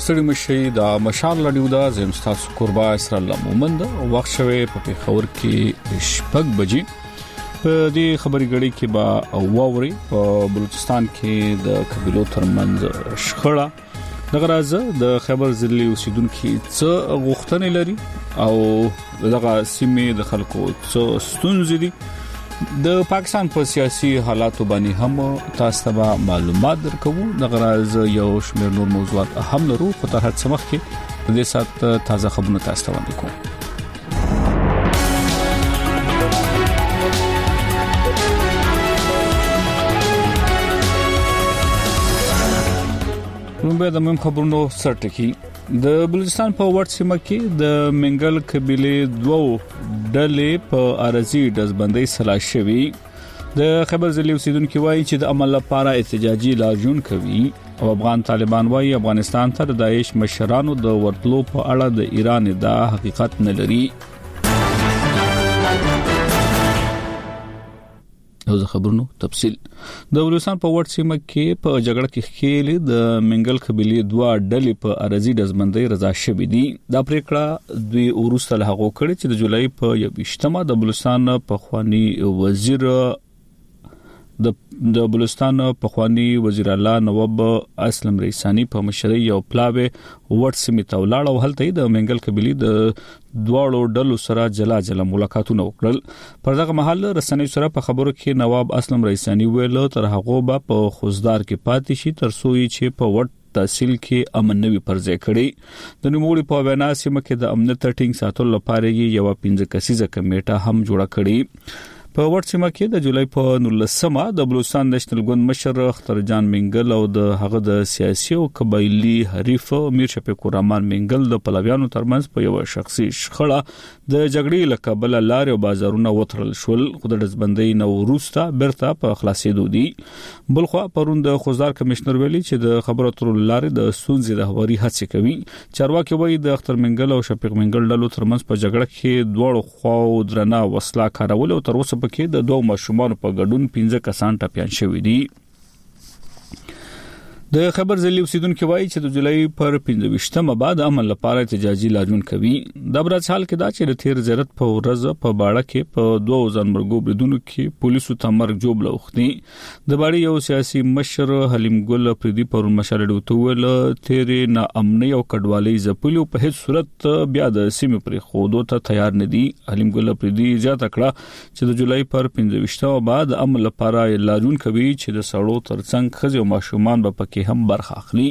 ستړي مشي د مشال لډیو دا زم تاسو قربا اسر الله مومند وخت شوه په خبر کې شپږ بجې په دې خبري غړي کې با واوري په بلوچستان کې د قبيلو ترمنځ شخړه د غراز د خبر ضلع اوسیدونکو څه غوښتنې لري او دغه سیمې د خلکو څه ستونزې دي د پاکستان په سیاسي حالاتو باندې هم تاسو ته معلومات درکو د غراز یو شمېر نور موضوعات هم لرو په تر هڅه مخ کې د دې سات تازه خبرونه تاسو ته وړاندې کوم رومبه د مهم خبرونو سرټکی د بلوچستان په وړ سیمه کې د منګل قبيله دوه ډلې په ارزي دزبندۍ سلا شوي د خبر ضلع اوسیدونکو وایي چې د عمل لپاره احتجاجي لاجون کوي او افغان طالبان وایي افغانستان ته د داعش مشرانو د ورتلو په اړه د ایران دا حقیقت نه لري او د خبرونو تفصيل د بلوچستان په وړ سیمه کې په جګړه کې خېل د منګل قبيله دوه ډلې په ارزي دزبندۍ رضا شوې دي دا پریکړه دوی ورسره هغه کړی چې د جولای په 28مه د بلوچستان په خواني وزیر د بلوچستان په خواني وزیر الله نواب اسلم رئیسانی په مشرۍ یو پلاوي وټ سیمه تولاړ او هلته د منګل قبيله د دواړو ډلو سره جلا ملاقاتونه وکړل پر دغه محل رسنۍ سره په خبرو کې نواب اسلم رئیسانی ویل تر هغه په خوزدار کې پاتې شي تر څو چې په وټ تحصیل کې امن نوي پرځای کړي د نوموړي په وینا سیمه کې د امنیت ټینګ ساتلو لپاره یو 15 کسیزه کمیټه هم جوړه کړي په ورسمه کې د جولای په 19مه د بلوچستان نېشنل ګوند مشر اختر جان منګل او د هغه د سیاسي او قبایلی حریف میر شفیق الرحمن منګل د پلویانو ترمنځ په یو شخصي شخړه د جګړې لقبل لارې او بازارونه وترل شول خو د دزبندۍ نو روستا برته په خلاصېدو دي بلخو پروند خوزدار کمشنر ویلي چې د خبرو تر لارې د سونځي د هواري هڅه کوي چارواکي وایي د اختر منګل او شفیق منګل ډلو ترمنځ په جګړه کې دوه خو درنه وسلا کارول او تر اوسه پکې د دوه ماشومان په ګډون 15 کسان ټپيان شوي دي د خبر ضلع اوسیدونکو وایي چې د جولای پر 15مه بعد عمل لپاره احتجاجي لاجون کوي د برات حال کې دا چې د تیر زیارت په ورځ په باړه کې په دوه ځانمرګو بریدونو کې پولیسو تمرګ جوړ لوختي د باړې یو سیاسي مشر حلیم ګل پردي پر مشالډو توول تیر نه امني او کډوالۍ زپلو په هیڅ صورت بیا د سیمه پر خودو ته تیار نه دي حلیم ګل پردي زیاته کړه چې د جولای پر 15مه بعد عمل لپاره لاجون کوي چې د سړو ترڅنګ خځې او ماشومان به پکې هم برخه اخلي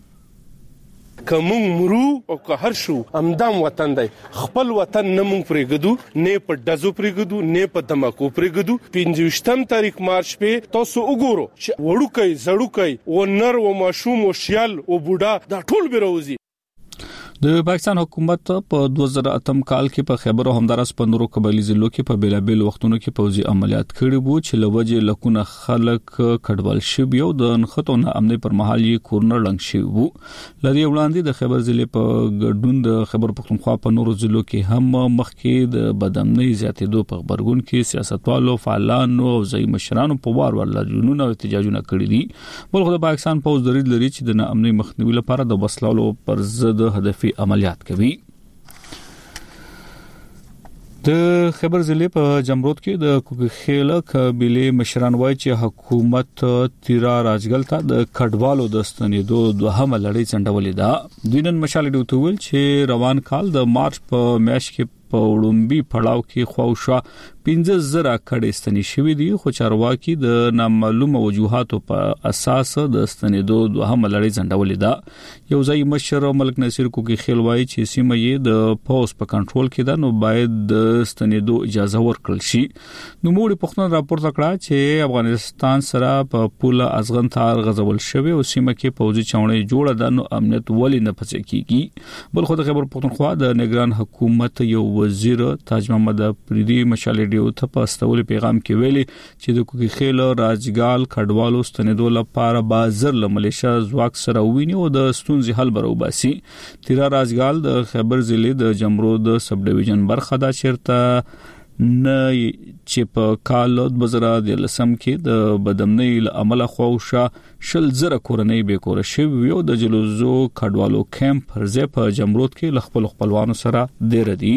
کوم مرو او که هر شو امدام وطن دی خپل وطن نه مونږ پرېګدو نه په دزو پرېګدو نه په دماکو پرېګدو 15 تاریخ مارچ په تاسو وګورو چې وړوکې زړوکې او نر او ماشوم او شیال او بوډا دا ټول بیروزي د پاکستان حکومت په 2008 کال کې په خیبر او همدارس په نورو قبایلی ضلعو کې په بیلابل وختونو کې پوځي عملیات کړي وو چې لوجه لکونه خلک کډوال شوی او د نخښتو نه امنیت پر مهال یې کورنر لنګ شوی وو لري وړاندې د خیبر ضلع په ګډون د خیبر پختونخوا په نورو ضلعو کې هم مخکې د بدامنۍ زیاتېدو په خبرګون کې سیاستوالو فعالانو او ځای مشرانو په وار لاجونونه او احتجاجونه کړي دي بلخو د پاکستان پوز درید لري چې د امنیت مخنیوي لپاره د وسلو پر ضد هدفي عملیات کوي د خبر ضلع په جمرود کې د کوکخېله قبيله مشران وایي چې حکومت تیرا راجګل ته د کډوالو د ستنېدو دوهمه لړۍ څنډولې ده دینن مشال ډیوټ ویل چې روان کال د مارچ په میاشت کې په وړومبي پړاو کې خواوشا 15,000 کډې ستنې شوې دي خو چارواکي د نامعلومه وجوهاتو په اساس د ستنېدو دوهمه لړۍ ځنډولې ده یو ځای مشر ملک نصیر کوکخېل وایي چې سیمه یې د پوس په کنټرول کې ده نو باید د ستنېدو اجازه ورکړل شي نو موږ په خپل راپور تکړه چې افغانستان سره په پوله ازغن تار غزول شوی او سیمه کې پوځي چاونې جوړه ده نو امنیت ولې نه پڅ کیږي بل خو د خبر پختونخوا د نگران حکومت یو وزیر تاج محمد پریدي مشالډیو ته په استول پیغام کې ویلي چې د کوکخېل راجګال کډوالو ستنېدو لپاره بازار له ملیشیا ځواک سره ویني او د ستونزې حل بروباسي تیرا راجګال د خیبر ضلع د جمرود سب ډیویژن برخه دا چیرته نه چې په کال 2013 کې د بدامنۍ عمله خوښه شل زره کورنۍ به کور شوی یو د جلوزو کډوالو کیمپ پرځه په جمرود کې خپل خپلوانو سره ډیر دي.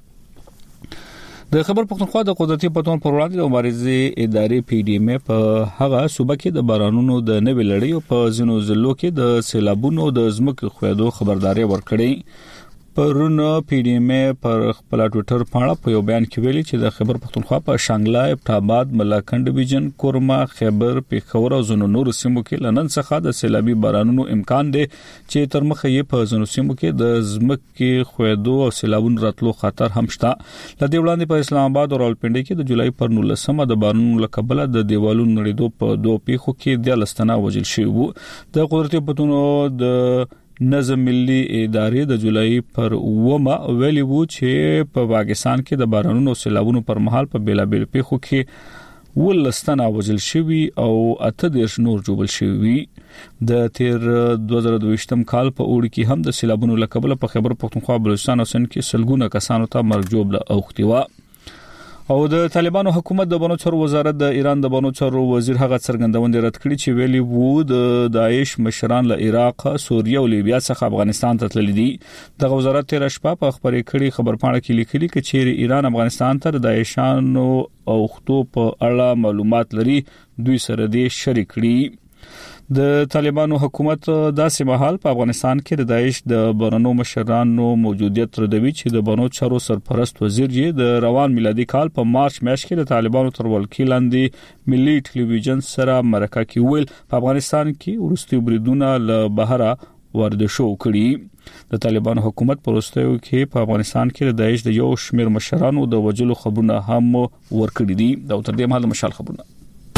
د خبر پښتونخوا د قدرتي پټون پر وړاندې د مبارزې ادارې پی ډی ام په هغه صوبه کې د بارانونو د نوې لړۍ په ځینو ضلعو کې د سیلابونو د ځمکې خویدو خبرداري ورکړې. پرون پی ډی ام پر خپل ټوئیټر باندې په یو بیان کې ویلي چې د خبر پښتونخوا په شانګله، ابټاباد، ملاکنډ ډیویژن، کورما، خیبر، پیښور او زنو نور سیمو کې لنن څخه د سیلابي بارانونو امکان دی چې تر مخه یې په زنو سیمو کې د ځمکې خویدو او سیلابونو راتلو خطر هم شته. لدې وړاندې په اسلام آباد او راولپنډي کې د جولای پر 19 د بارانونو لکبله د دیوالونو نړیدو په دوه پیښو کې د لستنه وژل شوی وو. د قدرتي پټونو د نظم ملي ادارې د جولای پر 9 ویلي وو چې په پاکستان کې د بارانونو او سیلابونو پر مهال په بیلابیل پیښو کې ولستنه وژل شوی او 18 نور جوړل شوی. د تیر 2022 کال په اوړي کې هم د سیلابونو لکبله په خیبر پښتونخوا، بلوچستان او سند کې سلګونه کسانو ته مرګ جوړه اوختي و. او د طالبانو حکومت د بنو چارو وزارت د ایران د بنو چارو وزیر هغه څرګندونه رد کړې چې ویلي وو د داعش مشران له عراق، سوریه او لیبیا څخه افغانستان ته تللي دي. د وزارت تیر شپه په خبرې کړي خبرپاڼه کې لیکلي چې چیرې ایران افغانستان ته د داعشانو او خطو په اړه معلومات لري دوی سره دې شریک کړي. د طالبانو حکومت داسې مهال په افغانستان کې د داعش د بورنو مشرانو موجودیت ردوي چې د بنو چارو سرپرست وزیر یې د روان میلادي کال په مارچ میاشت کې د طالبانو تر ولکې لاندې ملي ټلویزیون سره مرکه کې ویل په افغانستان کې ورستي بریدونه له بهره وردشو کړي. د طالبانو حکومت پروستیو کې په افغانستان کې د داعش د یو شمیر مشرانو د وجلو خبرونه هم ورکړي دي. دا تر دې مهال مشال خبرونه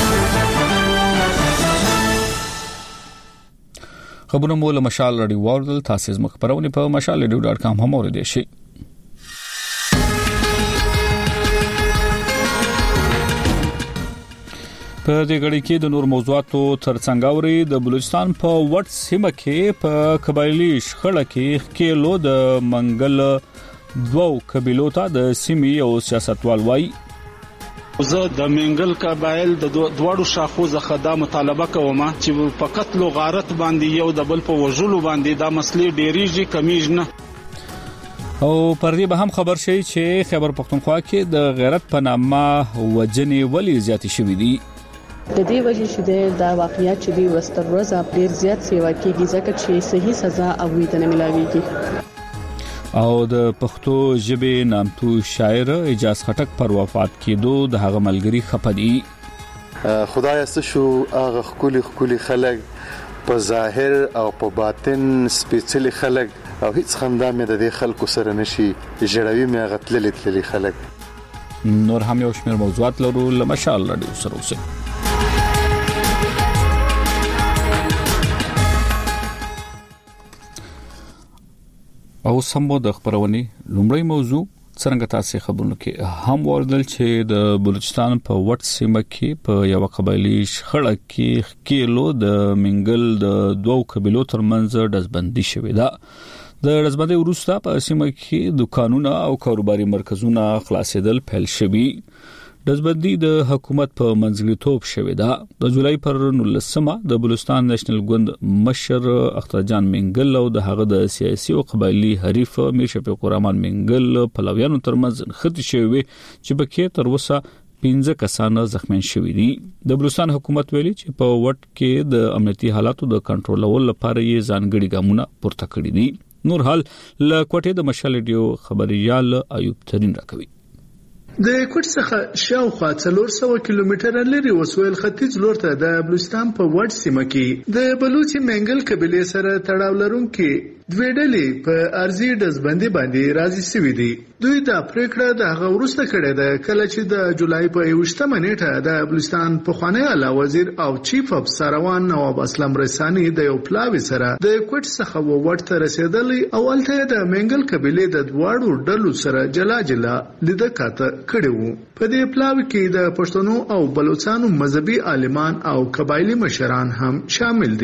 مول مشال رادیو وردل تاسو زموږ خبرونه په mashalradio.com هم اوریدئ شئ. په دې غړي کې د نور موضوعاتو ترڅنګ اوري د بلوچستان په وټ سیمه کې په قبایلی شخړه کې کېلو د منګل دوو قبیلو ته د سیمې او سیاستوال وای. زه د منګل قبایل د دوړو شاخو زخه دا مطالبه کوم چې په قتل او غارت باندې یو د بل په وژلو باندې دا مسلې ډېریږي کمیږي نه. او پر دې به هم خبر شي چې خبر پښتونخوا کې د غیرت په نامه وجنې ولې زیاتې شوې دي. د دې وجې چې دا واقعیت چې دی ورځ ډیر زیات سیوا کېږي ځکه چې صحیح سزا او ویتنه ملاويږي. او د پښتو ژبې نامتو شاعر اجاز خټک پر وفات کېدو د هغه ملګری خپدي. خدای ستاسو هغه خولي خلک په ظاهر او په باطن سپېڅلي خلک او هیڅ خندا مې د دې خلکو سره نشي جوړوي مې غتللي خلک. نور هم یو شمېر موضوعات لرو لمشال رادیو سره اوسئ. او سمو د خبرونې لومړی موضوع څنګه تاسو خبرونه کې هم وردل چې د بلوچستان په وټ سیمه کې په یو قبایلی شخړه کې کېلو د منګل د دوو قبیلو ترمنځ دزبندي شوې ده. د رزبندۍ وروسته په سیمه کې دکانونه او کاروباري مرکزونه خلاصېدل پیل شوي. دزبندي د حکومت په منځګړیتوب شوې ده. د جولای پر 19 د بلوچستان نېشنل ګوند مشر اختر جان منګل او د هغه د سیاسي او قبایلی حریف میر شفیق الرحمن منګل پلویانو ترمنځ ختی شوی چې بکې تر اوسه 15 کسان زخمیان شوي دي. د بلوچستان حکومت ویلي چې په وټ کې د امنیتي حالاتو د کنټرولولو لپاره یې ځانګړي ګامونه پورته کړي دي. نور حال له کوټې د مشال ریډیو خبريال ایوب ترين راکوي. د کوټ څخه شاوخوا 400 کیلومتره لري وسویل ختیځ لور ته د بلوچستان په وټ سیمه کې د بلوچي منګل قبیلې سره تړاو لرونکي دوی ډلې په ارزي دزبندي باندې راضي شوي دي. دوی دا پریکړه د هغه وروسته کړې ده کله چې د جولای په 28 نیټه د بلوچستان پخوانی اعلی وزیر او چیف اف سروان نواب اسلم رسانی د یو پلاوی سره د کوټ څخه وټ ته رسیدلی او الته د منګل قبیلې د دواړو ډلو سره جلا لیده کاته کړي وو. په دې پلاوی کې د پښتنو او بلوچستانو مذهبي عالمان او قبایلی مشران هم شامل دي.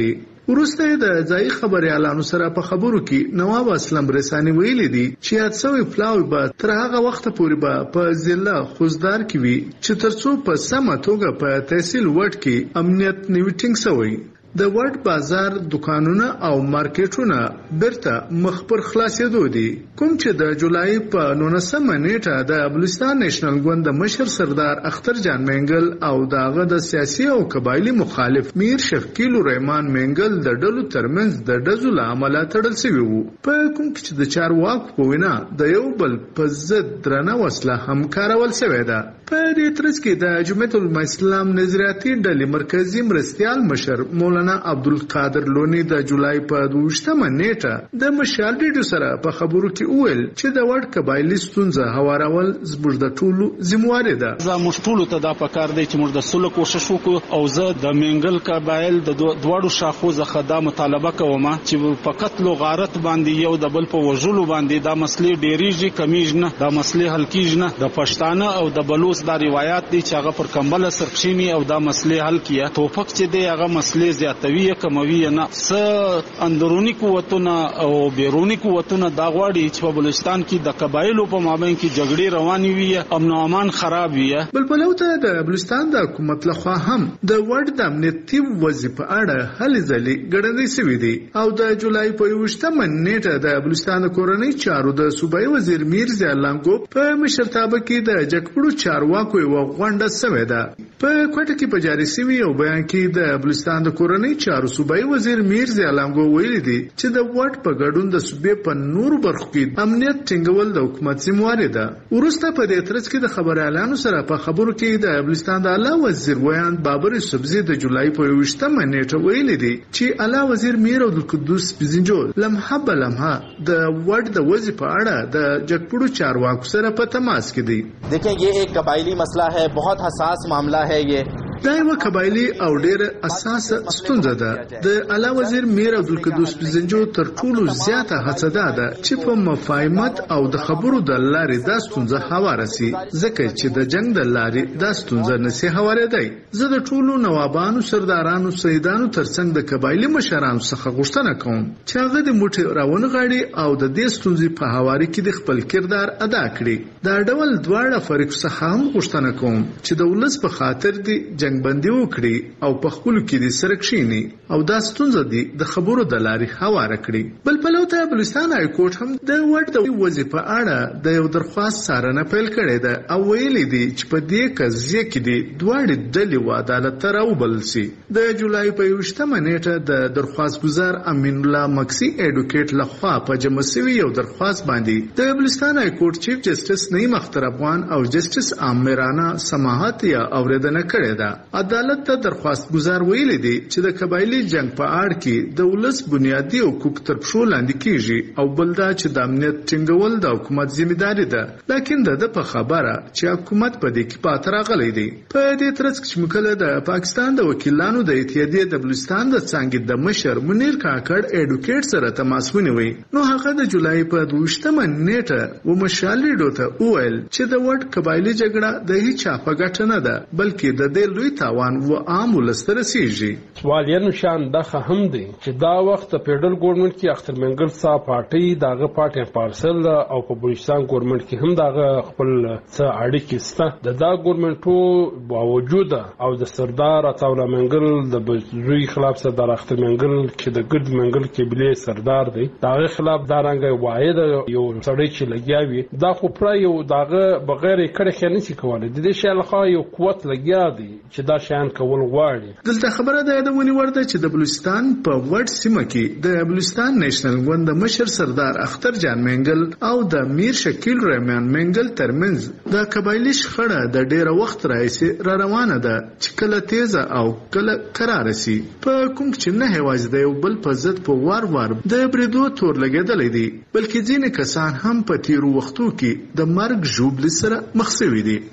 وروسته د ځای خبريالانو سره په خبرو کې نواب اسلم رساني ویلي دي چې یادسوي پلاوی به تر هغه وخت پورې په ضلع خوزدار کې وي چې ترڅو په سمه توګه په تحصیل وډ کې امنیت نیوټینګ شوی. د وډ بازار دکانونه او مارکیټونه برته مخ پر خلاصېدو دي، کوم چې د جولای په 19 نیټه د بلوچستان نېشنل ګوند مشر سردار اختر جان مینګل او داغه د سیاسي او قبایلی مخالف میر شفقیل الرحمن مینګل د ډلو ترمنځ د ډزو له امله تړل شوی وو، په کوم کې د چارواکو په وینا د یو بل په ضد درنه وسله هم کارول شوې ده. په دې ترڅ کې د جمعیت العلماء اسلام نظریاتي ډلې مرکزی مرستیال مشر مولانا عبدالقادر لونی د جولای په 22 نیټه د مشال ډیډیو سره په خبرو کې وویل چې د وډ قبایلی ستونزه هوارول زموږ د ټولو ذمہواری ده. زه موږ ټولو ته دا پکار دی چې موږ د سولې کوشش وکړو او زه د منګل قبایل د دواړو شاخو څخه دا مطالبه کوم چې په قتل او غارت باندې یو د بل په وژلو باندې دا مسلې ډېریږي کمیږي نه، دا مسلې حل کیږي نه. د پښتانه او د بلوچ دا روایت دي چې هغه پر کمبله سرخشینی او دا مسلې حل کیه. توفق چې دی هغه مسلې زیاتوي کموي نه، څه اندرونی قوتونه او بیرونی قوتونه دا غواړي چې په بلوچستان کې د قبایلو په مابین کې جګړې روانې وي، امن او امان خراب وي. بل پلوته د بلوچستان د حکومت لخوا هم د وډ د امنیتي وظیفه اړه هلې ځلې ګړندې شوې دي او د جولای په 28 نیټه د بلوچستان کورنۍ چارو د صوبایي وزیر میر زیالانګو په مشرتابه کې د جګپړو چارواکو یو غونډه شوې ده. په کوټه کې په جاري شوی یو بیان کې د بلوچستان د کورنۍ چارو صوبایي وزیر میر زیالانګو ویلي دي چې د وډ په ګډون د صوبې په نورو برخو کې امنیت ټینګول د حکومت ذمہواری ده. وروسته په دې ترڅ کې د خبريالانو سره په خبرو کې د بلوچستان د اعلی وزیر ویان بابر سبزی د جولای په 28 نیټه ویلي دي چې اعلی وزیر میر عبدالقدوس بزنجو لمحه بلمحه د وډ د وظیفه اړه د جګپړو چارواکو سره په تماس کې دي. دیکھیں یہ ایک قبائلی مسئلہ ہے، بہت حساس معاملہ ہے. یہ دا یو قبایلی او ډېر اساس ستونزه ده. د اعلی وزیر میر عبدالقدوس بزنجو تر ټولو زیاته هڅه ده چې په مفاهمت او د خبرو د لارې دا ستونزه هواره شي، ځکه چې د جنگ د لارې دا ستونزه نشي هوارېدای. زه د ټولو نوابانو، سردارانو، سیدانو ترڅنګ د قبایلی مشرانو څخه غوښتنه کوم چې هغه د موټي راونغاړي او د دې ستونزې په هواري کې د خپل کردار ادا کړي. دا ډول دواړه فریق څخه هم غوښتنه کوم چې د ولس په خاطر دی جنگ بندي وکړي او په خپل کې د سره کښینی او دا ستونزه دي د خبرو د لارې هواره کړي. بل پلوته بلوچستان های کورټ هم د وډ د وظیفه اړه د یو درخواست څارنه پیل کړې ده او ویلي دي چې په دې قضیه کې د دواړو ډلې و عدالت ته راوبل شي. د جولای په 28 نیټه د درخواست گزار امین الله مکسی ایډوکیټ لخوا په جمع شوی یو درخواست باندې د بلوچستان های کورټ چیف جسټس نعیم اختر افغان او جسټس عامرانه سماحت یا اوریدنه کړې ده. عدالت ته درخواست گزار ویلي دي چې د قبایلی جنگ په اړه کې د ولس بنیادی حقوق تر پښو لاندې کیږي او بل دا چې د امنیت ټینګول د حکومت ذمہداري ده. لکه د په خبره چې حکومت په دې کې پاتره غلي دي. په دې ترڅ کې مکله د پاکستان د وکیلانو د اتحادیې د بلوچستان د څنګه د مشر منیر کاکړ ایډوکیټ سره تماس ونیوي، نو هغه د جولای په 28 نیټه و مشالې ډوته وویل چې د وډ قبایلی جګړه د هیڅ په ګټه نه ده، بلکې د دې لوی تاوان و عام ولستر سیږي. سوالین شان دغه هم دی چې دا وخت په فدرال ګورنمنت کې اختر منګل صاحب پارټي دغه پارټي پارسل او په بلوچستان ګورنمنت کې هم دغه خپل څه اړیکې سته. د دا ګورنمنټو باوجود او د سردار عطاالله منګل د بزوی خلاف سردار اختر منګل چې د ګډ منګل قبيله سردار دی، دغه خلاف دارنګ واحد یو سړی چې لګیاوي دا خو پر یو دغه بغیر کړه خنه شي کولای. د دې شی لخوا یو قوت لګیا دی چې دا شان کول غواړي. دلته خبره ده د ونی ورده چې د بلوچستان په وډ سیمه کې د بلوچستان نېشنل ګوند مشر سردار اختر جان منګل او د میر شکیل الرحمن منګل ترمنځ د قبایلی شخړه د ډیره وخت راځي را روانه ده چې کله تیزه او کله قرار شي. په کوم چې نه هواز د یو بل په ضد په وار د بریدو تور لګیدل دي، بلکې ځینې کسان هم په تیرو وختو کې د مرګ ژوبل سره مخ شوي دي.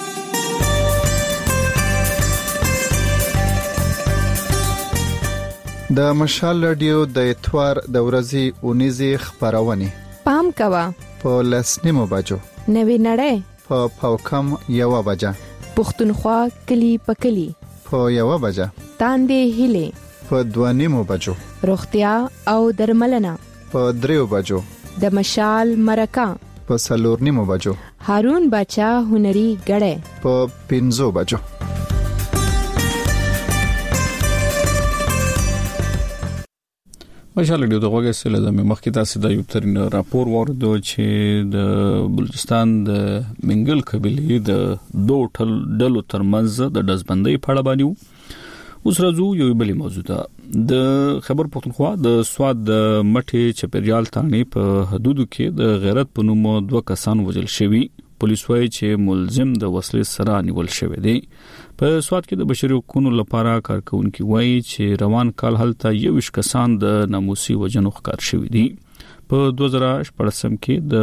د مشال رادیو د اتوار د ورځې اونیزي خبرونه پام کوا په لسنیمو بجو نوی نړۍ په پاوکم یو بجه پښتونخوا کلی پکلی په یو بجه تاندې هله په 2:30 بجو، روغتیا او درملنه په 3 بجو، د مشال مرکه په 4:30 بجو، هارون بچا هنري غړې په 5 بجو. ماشاءالله د غوږه سره د مخکې تاسو د یو ترين راپور ورده چې د بلوچستان د منګل قبيله د دوه ډلو ترمنځ د دزبندۍ په اړه باندې اوس راځو یو بل موضوع ده. د خبر پښتونخوا د سواد د مټي چپریال تانې په حدودو کې د غیرت په نوم دوه کسان وژل شوي. پولیس وايي چې ملزم د وسلې سره نیول شوی دی. په سواد کې د بشري حقوقو لپاره کارکونکو وايي چې روان کال هلته 21 کسان د ناموسي وجنو ښکار شوي دي. په 2014 کې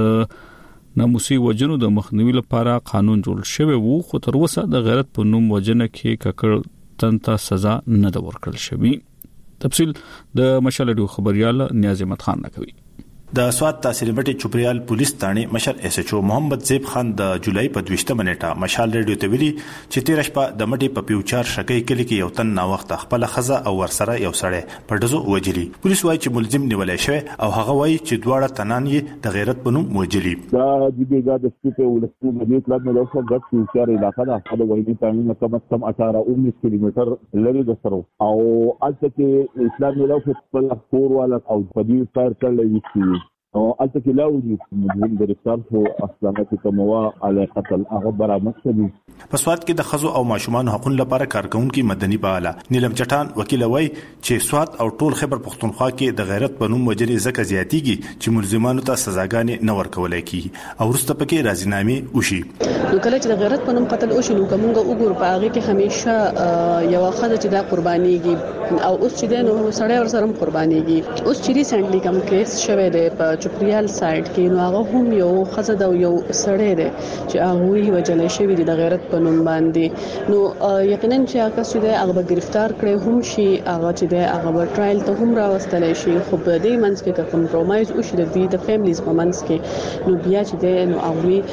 د ناموسي وجنو د مخنیوي لپاره قانون جوړ شوی وو، خو تر اوسه د غیرت په نوم وجنه کې ککړ تنته سزا نه د ورکړل شوی. تفصیل د مشال ریډیو خبريال نیاز احمد خان نکوي. د سواد تحصیل مټي چپریال پولیس تانه مشر اس ایچ او محمد زیب خان د جولای په 20 منټه مشال ریډیو ته ویلي چې 13 شپه د مټي په پیوچار شکې کلی کې یو تن نا وخت خپل خزه او ورسره یو سړی په دزو وجلی. پولیس وايي چې ملزم نیولای شوی او هغه وايي چې دواړه تنان یې د غیرت په نوم وجلی. دا د بیګا د سپیټ ولستو د دې پلان نو څو غټ پیوچار علاقہ ده، د وایي تامین کم از کم 18-19 کیلومتر لري د سره او البته کې اسلام ملو خپل کور والا او په دې فایر کړل وي او البته کې لاوي مجبور گرفتار شو اسلامات کوموا علی قتل هغه برآمد شوی. په سواد کې د خزو او ماشومان حقوقو لپاره کارکونکو مدني فعال نیلم چټان وکیل وای چې سواد او ټول خبر پښتونخوا کې د غیرت په نوم وجري زکه زیاتیږي چې ملزمانو ته سزاګانې نه ورکول کیږي او ورسته پکې راځنامې وشي. نو کله چې د غیرت په نوم قتل وشي نو کومه وګور په هغه کې همیشه یو خزه چې دا قربانيږي او اوس چې د نو سړی ورسره قربانيږي. اوس چې ریسنټلی کوم کیس شوه دی په چپریال سایډ کې نو هغه هم یو خزه دا یو سړی دی چې هغه وجل شوی دی د غیرت په نوم باندې. نو یقینا چې هغه څه دی هغه گرفتار کړي هم شي، هغه چې دی هغه ټرایل ته هم راوستل شي، خو په دې منځ کې کمپرمایز او شي د فیملیز په منځ کې نو بیا چې دی نو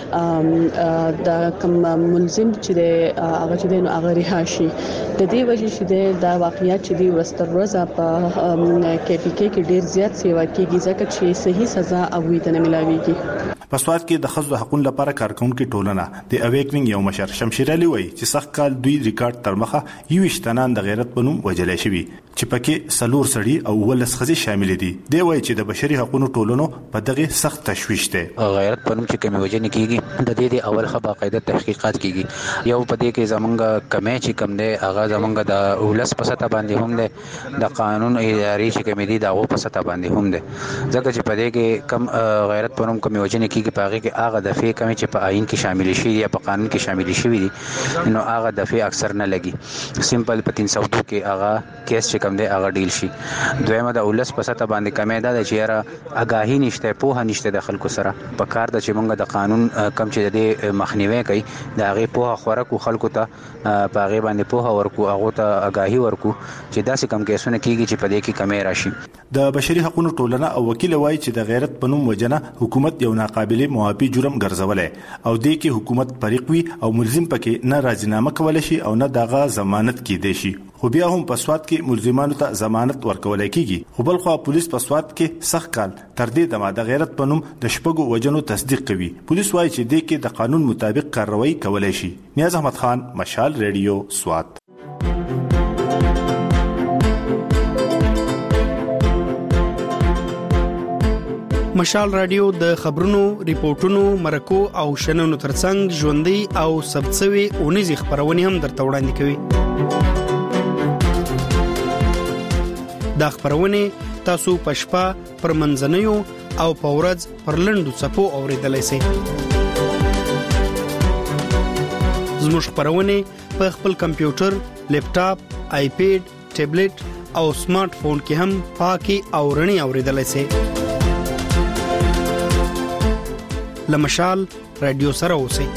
هغه د کوم ملزم چې دی هغه چې دی نو هغه رها شي. د دې وجه چې دی دا واقعیت چې دی ورستروزه په کې پی کې ډیر زیات سیوا کیږي ځکه چې صحیح سزا او ویته نه ملاويږي. په سواد کې د خزو حقوقو لپاره کارکونکو ټولنه د اویکنګ یو مشر شمشیر علي وایي چې سخت کال دوی ریکارډ تر مخه 21 تنان د غیرت په نوم وجلې شوی چې پکې سلور سړي او ولس خزي شامل دي. دی وایي چې د بشري حقوقو ټولنو په دغه سخت تشويش ده. غیرت په نوم چې کوم وجنه کیږي د دې اول خبره قاعده تحقیقات کیږي. یو په دې کې زمونږ کمې چې کم ده هغه زمونږ د ولس په سطح باندې هم ده، د قانون اداري چې کوم دي دغه په سطح باندې هم ده. ځکه چې په دې کې کم غیرت په نوم کوم وجنه کیږي په هغه کې هغه دفعه کمی چې په آئین کې شامل شي یا په قانون کې شامل شي دي نو هغه دفعه اکثر نه لګي. سیمپل په 302 کې هغه کیس چې کم دی هغه ډیل شي. دویمه د ولس په سطح باندې کمی ده چې را اگاهی نشته، پوهه نشته د خلکو سره. په کار د چې مونږ د قانون کم چې د مخنیوي کوي د هغه پوهه خورکو خلکو ته په هغه باندې پوهه ورکو، هغه ته اگاهی ورکو چې داسې کم کیسونه کیږي چې په دې کې کمی راشي. د بشري حقوقو ټولنه او وکیل وایي چې د غیرت په نوم وجنه حکومت یو ناقابل موافي جرم ګرځولای او دې کې حکومت فریق وي او ملزم پکې نه راځنامه کول شي او نه دغه ضمانت کیدی شي. خو بیا هم په سواد کې ملزمانو ته ضمانت ورکول کیږي. خو بل خو پولیس په سواد کې سخت کال تر دې دمه د غیرت په نوم د شپږو وجنو تصدیق کوي. پولیس وایي چې دې کې د قانون مطابق کاروایی کولای شي. نیاز احمد خان، مشال ریډیو، سواد. مشال رادیو د خبرونو، ریپورتونو، مرکو او شننو ترڅنګ ژوندۍ او ثبتسوي اونیزي خبرونه هم درته وړاندې کوي. دا خبرونه تاسو په شپه پر منځنیو او په ورځ پر لنډو صفو اوریدلای شئ. زموږ خبرونه په خپل کمپیوټر، لیپټاپ، آیپیډ، ټابلیټ او سمارټ فون کې هم پاکي او رڼي اوریدلای شئ. لمشال رادیو سره اوسئ.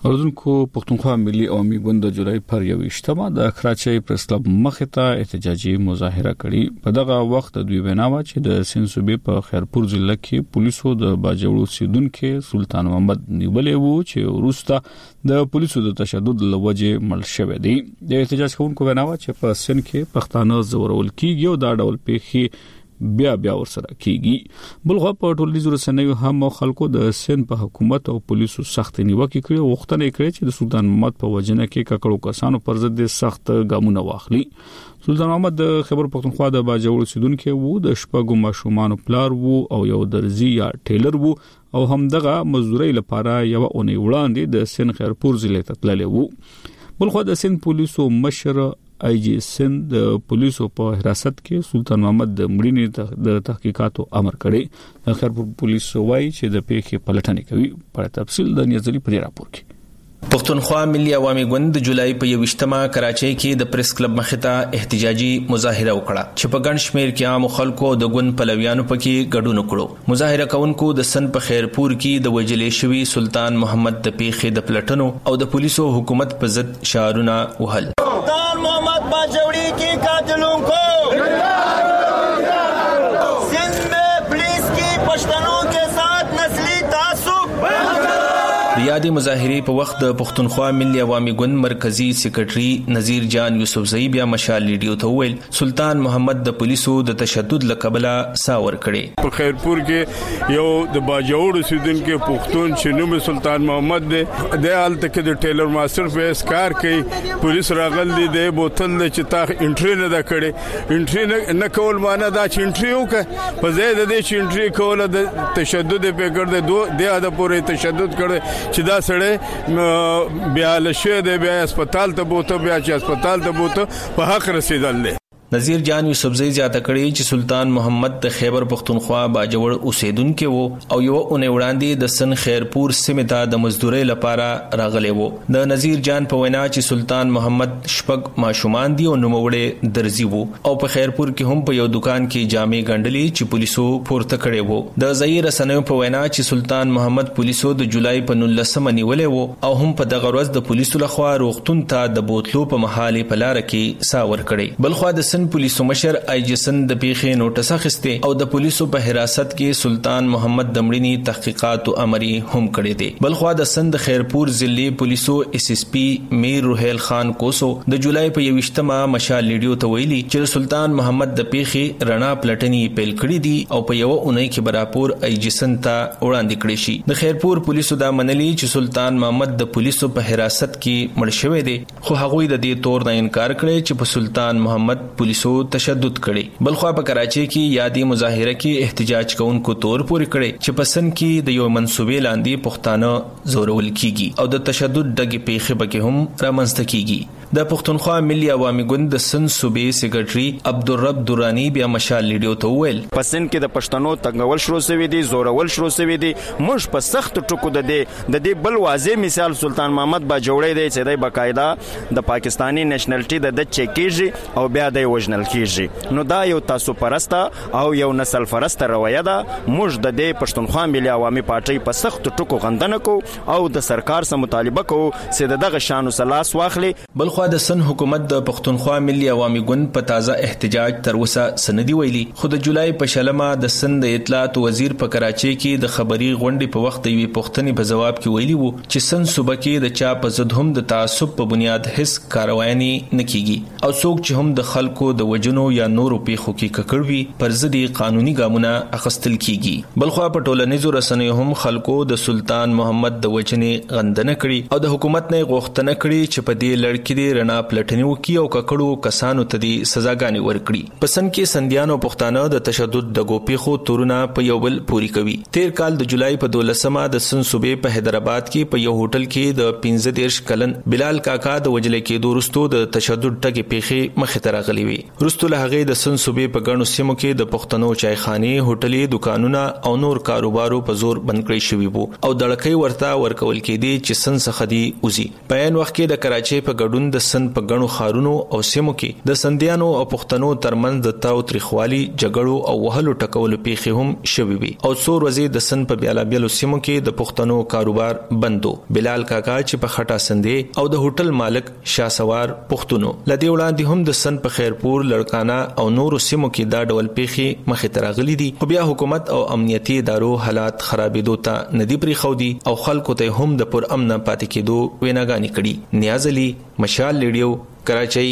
اردوونکو پښتونخوا ملي عوامي ګوند د جولای پر 21 د کراچۍ پریس کلب مخې ته احتجاجي مظاهره کړې. په دغه وخت دوی ویناوه چې د سند صوبې په خیرپور ضلع کې پولیسو د باجوړو سیدونکو سلطان محمد نیولې وو چې وروسته د پولیسو د تشدد لوجه مړ شوی دی. د احتجاج کوونکو ویناوه چې په سند کې پښتانه زورول کیږي او دا ډول پیښې بیا ورسره کیږي. بلغه په ټولنیزو رسنیو هم خلکو د سند په حکومت او پولیسو سخت نیوکه کړې او غوښتنه کړې چې د سلطان محمد په وجنه کې ککړو کسانو پر ضد سخت ګامونه واخلي. سلطان محمد د خیبر پښتونخوا د باجوړو سیدونکو وو، د شپږو ماشومان پلار وو او یو درزي یا ټیلر وو او همدغه مزدوري لپاره یو اونۍ وړاندې د سند خیرپور ضلع ته تللی وو. بلخو د سند پولیسو مشر آی جی سند د پولیسو په حراست کې سلطان محمد د مړینې د تحقیقاتو امر کړی. د خیرپور پولیسو وايي چې د پیښې پلټنې کوي. په تفصیل د نیازلي پر راپور کې پښتونخوا ملي عوامي ګوند د جولای په 21 کراچۍ کې د پریس کلب مخې ته احتجاجي مظاهره وکړه چې په ګڼ شمېر کې عام خلکو د ګوند پلویانو پکې ګډون وکړو. مظاهره کوونکو د سند په خیرپور کې د وجلې شوی سلطان محمد د پیښې د پلټنو او د پولیسو حکومت په ضد شعارونه وهل. سلطان محمد باجوړي کی قاتلوں کو سندھ میں پولیس کی پشتنوں کے ساتھ نسلی تعصب. ریادي مظاهره په وخت د پښتونخوا ملي عوامي ګوند مرکزی سیکریټري نذیر جان یوسفزئی بیا مشال لیډیو ته ویل سلطان محمد د پولیسو د تشدد لقبله ساور کړي. په خیرپور کې یو د باجوړو سیدونکو پښتون چې نوم سلطان محمد دی د حالت کې د ټیلر ماستر په اسکار کوي. پولیس راغل دي د بوتل چې تا انټری نه دا کړي. انټری نه کول معنی دا چې انټری وکړه په ځای د دې چې انټری کول د تشدد په ګرځي دوه د اده پورې تشدد کړي چې دا سړی بیا لشه دی بیا هسپتال ته بوته بیا چې هسپتال ته بوته په حق رسیدل دی. نذیر جان یوسفزئی زیاته کړي چې سلطان محمد د خیبر پښتونخوا باجوړ اوسیدونکو وو او یو اونۍ وړاندې د سند خیرپور سیمه ته د مزدوري لپاره راغلی وو. د نذیر جان په وینا چې سلطان محمد شپږ ماشومان دي او نوموړی درزي وو او په خیرپور کې هم په یو دکان کې جامې ګنډلې چې پولیسو پورته کړي وو. د ځای رسنیو په وینا چې سلطان محمد پولیسو د جولای په 19 نیولې وو او هم په دغه ورځ د پولیسو لخوا روغتون ته د بوتلو په محاله په لار کې ساور کړي. بلخو د پولیسو مشر آی جی سند د پیښې نوټس اخیسته او د پولیسو په حراست کې سلطان محمد د مړینې تحقیقات او امر هم کړی دی. بلخو د سند خیرپور ضلع پولیسو اس اس پی میر روحیل خان کوسو د جولای په 21 مشال لیډیو ته ویلي چې سلطان محمد د پیښې رڼا پلټنې پیل کړې دي او په یو اونۍ کې براپور آی جی سند ته وړاندې کړی شي. د خیرپور پولیسو دا منلي چې سلطان محمد د پولیسو په حراست کې مړ شوی دی خو هغوی د دې تور نه انکار کړی چې په سلطان محمد پولیسو تشدد کړي. بلخو په کراچۍ کې یادي مظاهره کې احتجاج کوونکو تور پورې کړي چې په سند کې د یو منسوبې لاندې پښتانه زورول کیږي او د تشدد دغه پیښې به هم رامنځته کیږي. د پښتونخوا ملي عوامي ګوند د سند صوبې سیکریټري عبدالرب دورانی بیا مشال لیډیو ته ویل په سند کې د پښتنو تنګول شروع شوی دي زورول شروع شوی دي. موږ په سخت ټکو د دې بل واضح مثال سلطان محمد باجوړی دی چې د باقاعده د پاکستانی نېشنلټي د چکیږي او بیا د وژنل کیږي. نو دا یو تاسو پرسته او یو نسل فرسته رویه ده. موږ د دې پښتونخوا ملي عوامي پارټي په سخت ټکو غندنه کو او د سرکار سره مطالبه کو چې دغه شانو سلاس واخلي. بلخو د سند حکومت د پښتونخوا ملي عوامي ګوند په تازه احتجاج تر اوسه سندي ویلي خو د جولای په شلمه د سند اطلاعات وزیر په کراچۍ کې د خبري غونډې په وخت یوې پوښتنې په جواب کې ویلي وو چې سند صوبه کې د چا په ضد هم د تعصب په بنیاد هیڅ کاروایی نه کیږي او څوک چې هم د خلکو د وجنو یا نورو پیښو کې ککړوي پر ضد قانوني ګامونه اخیستل کیږي. بلخو په ټولنیزو رسنیو هم خلکو د سلطان محمد د وجنې غندنه کړي او د حکومت نه غوښتنه کړي چې په دې لړ کې رڼا پلټنې وکړي او ککړو کسانو ته دې سزاګانې ورکړي. په سند کې سندیانو پښتانه د تشدد د ګوپیخو تورونه په یو بل پوری کوي. 13 کال د جولای په 12 د سند صوبې په حیدرآباد کې په یو هوټل کې د 15 کلن بلال کاکا د وجلې کې دورستو د تشدد ټکي پیښې مخې ته راغلي وي. وروسته له هغه د سند صوبې په ګڼو سیمو کې د پښتنو چایخانه هوټلې دکانونه او نور کاروبارو په زور بند کړی شوی وو او دړکې ورته ورکول کېدي چې سند څخه دی اوزي. په ان وخت کې د کراچۍ په ګډون د سند په غنو خارونو او سیمو کې د سندیانو او پښتنو ترمنځ د تاو تریخوالي جګړو او وهلو ټکولو پیښې هم شوي وي او څو ورځې د سند په بیلابیلو سیمو کې د پښتنو کاروبار بندو. بلال کاکا چې په خټه سندې او د هوټل مالک شاسوار پښتنو لدی وړاندې هم د سند په خیرپور لړکانا او نورو سیمو کې دا ډول پیښې مخې ته راغلي دي. خو بیا حکومت او امنیتي ادارو حالات خرابېدو ته ندی پرې خودي او خلکو ته هم د پر امن پاتې کېدو ویناګانی کړي. نیاز علي، مشال ریډیو، کراچۍ.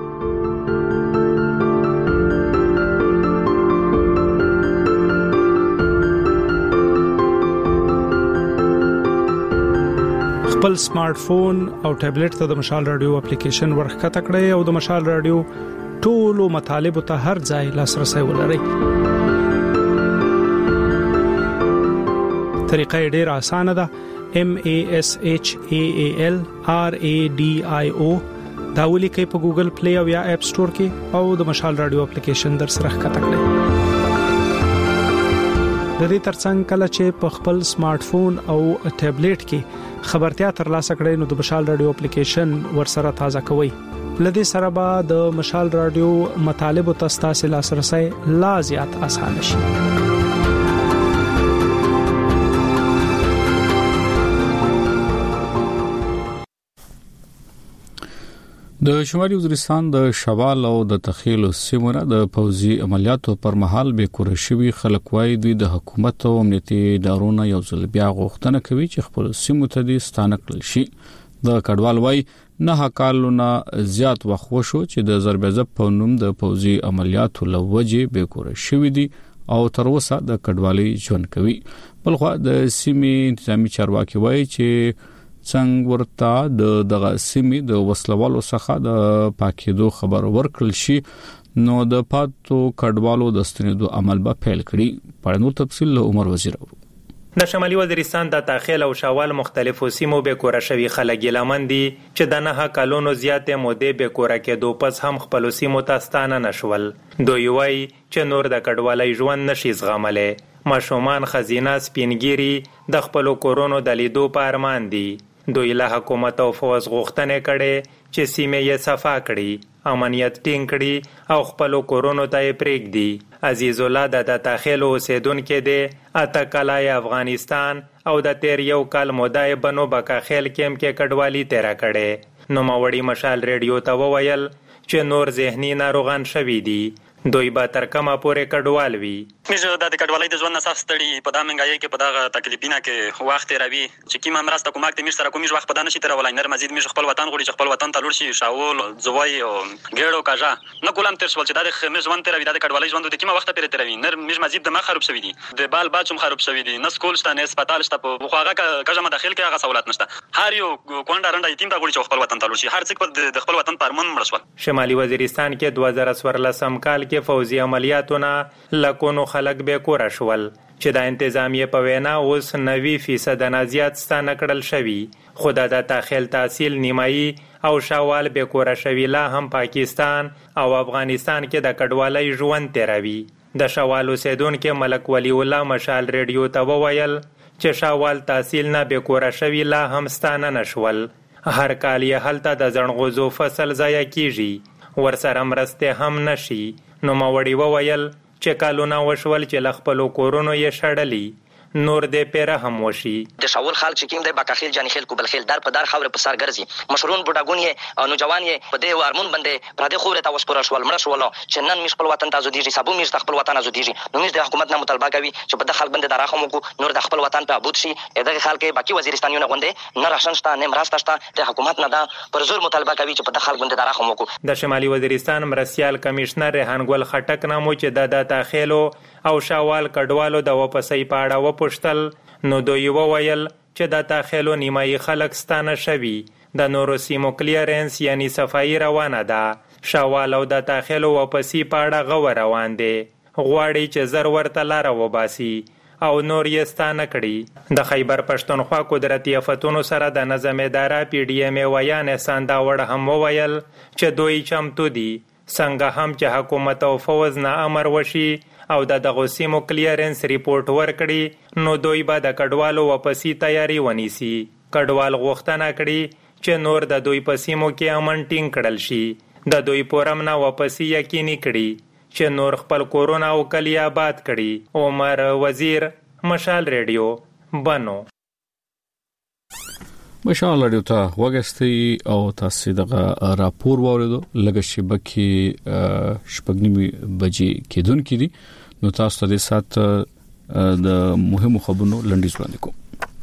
خپل سمارټ فون او ټابلیټ ته د مشال رادیو اپلیکیشن ورخکته کړئ او د مشال رادیو ټولو مطالب ته هر ځای لاسرسي ولرئ. طریقه ډېر اسانه ده. MASHAAL RADIO دا ولیکئ په ګوګل پلی او یا اپ سٹور کې او د مشال رادیو اپلیکیشن در سره ښکته کړئ. د دې ترڅنګ کله چې په خپل سمارټ فون او ټابلیټ کې خبرتیا ترلاسه کړئ نو د مشال رادیو اپلیکیشن ورسره تازه کوئ. لدې سره به د مشال رادیو مطالب او تاسو لاسرسي لا زیات آسان شي. د شمالي وزیرستان د شوال او د تخیل سیمونه د پوځي عملیاتو پر مهال به کورشوي خلک وای دوی د حکومت او امنیتي ادارونو یو ځل بیا غوښتنه کوي چې خپل سیمو ته دي ستانه کړل شي. د کډوال وای نه کالونه زیات وخت وشو چې د ضربه‌ضرب په نوم د پوځي عملیاتو لوجه به کورشوي دي او تر اوسه د کډوالي ژوند کوي. بلخو د سیمې انتظامی چارواکي وای چې څنګه ورته دغه سیمې د وسلوالو څخه د پاکېدو خبر ورکړل شي نو د پاتو کډوالو د ستنېدو عمل به پیل کړي. په نور تفصیل له عمر وزیر اورو. د شمالي وزیرستان د داخل او شوال مختلفو سیمو به کورشوي خلک لمن دي چې د نه کالونو زیاتې مودې به کور کېدو پس هم خپل سیمو ته ستانه نشول. دوی وایي چې نور د کډوالۍ ژوند نشي زغملای. ماشومان خزینه سپینګيري د خپل کورونو د لیدو په ارمان دي. دوی له حکومت او فوز غوښتنه کړي چې سیمه یې صفا کړي، امنیت ټینګ کړي او خپل کورونو ته پرېږدي. عزیز الله د داخل اوسیدونکو دی اتکلای افغانستان او د تیر یو کال مودای بنو بکا خیل کېم کې کډوالی تیر کړي. نو ماوړی مشال ریډیو ته وویل چې نور ذهني ناروغان شوي دي. دوی به تر کومه پورې کډوال وي. موږ د کډوالۍ د ژوند نساس تړي په دامن غایې کې په دغه تکلیفینه کې وخت راوي چې کیما مرسته کومک ته موږ سره کومې وخت په دانه شي تر ولای نر مزید موږ خپل وطن غوړي خپل وطن ته لور شي شاول زوی او ګړو کاجا نه کولم تر څول چې د خمس ژوند تر د کډوالۍ ژوند د کیما وخت پرې تر وي نر موږ مزید د ما خراب شوی دي د بال باچم خراب شوی دي نه سکول شته نه هسپتال شته په خوغه کاجا مداخل کې هغه سہولت نشته. هر یو کونډه رنده یتیم ته غوړي خپل وطن ته لور شي هر څوک د خپل وطن پرمن مړسول. شمالي وزیرستان کې 2014 کال کې فوزي عملیاتونه لکونو خلک به کور شول چې د انتظامیه په وینا اوس 90% نه زیات ستانه کړل شوی. خدا د داخل تحصیل نیمایي او شوال به کور شوی لا هم پاکستان او افغانستان کې د کډوالۍ ژوند تیروي. د شوال اوسیدونکو ملک ولی الله مشال ریډیو ته وویل چې شوال تحصیل نه به کور شوی لا هم ستانه نشول. هر کال یې هلته د زړغوزو فصل ضایع کیږي ورسره مرسته هم نشي. نو ماوړی وویل چې کالونه وشول چې لخپلو کورونو یې شړلی نور دې پیره هم وشي. د شاول خلک چې کیم د باکخیل جانی خیل کوبل خیل در په در خبره په سر ګرځي مشرون بډاګون یې او نوجوان یې په دې ارمون باندې پر دې خوره تا وسپور شول مړ شول چې نن مش خپل وطن ته زودیږي سبو مش خپل وطن زودیږي. نو مش د حکومت نه مطالبه کوي چې په د خلک باندې دراخم کو نور د خپل وطن په ابود شي. دغه خلک باقي وزیرستانیونه غونډه نه راشن شته نه مرسته شته د حکومت نه دا پر زور مطالبه کوي چې په د خلک باندې دراخم کو. د شمالي وزیرستان مرسیال کمشنر ریحان ګل خټک نامو چې د داخلو او شوال کډوالو د واپسې پاړه وپښتل نو دوی وویل چې د داخلو نیمایي خلک ستانه شوي. د نورو سیمو کلیرنس یعنی صفایي روانه ده. شوال او د داخلو واپسې پاړه غو روان دي. غواړي چې زر ورته لاره وباسي او نور یې ستانه کړي. د خیبر پښتونخوا قدرتي آفتونو سره د نظم اداره پی ډی ایم ویان احسان داوړ هم وویل چې دوی چمتو دي څنګه هم چې حکومت او فوز نه امر وشي او د دغه سیمو کلیرنس ریپورت ورکړي نو دوی به د کډوالو واپسی تیاری ونیسي. کډوال غوښتنه کړي چې نور د دوی په سیمو کې امن ټینګ کړل شي. د دوی پورم نه واپسی یقیني کړي چې نور خپل کورونه او کلی آباد کړي. عمر وزیر، مشال ریډیو، بنو. مشال ریډیو ته وګستي او تاسو دغه راپور واوریدو لږ شبکې شپږنیمه بجې کېدونکې دي. نو تاسو ته د سات د مهمو خبرونو لنډیز وړاندې کوم.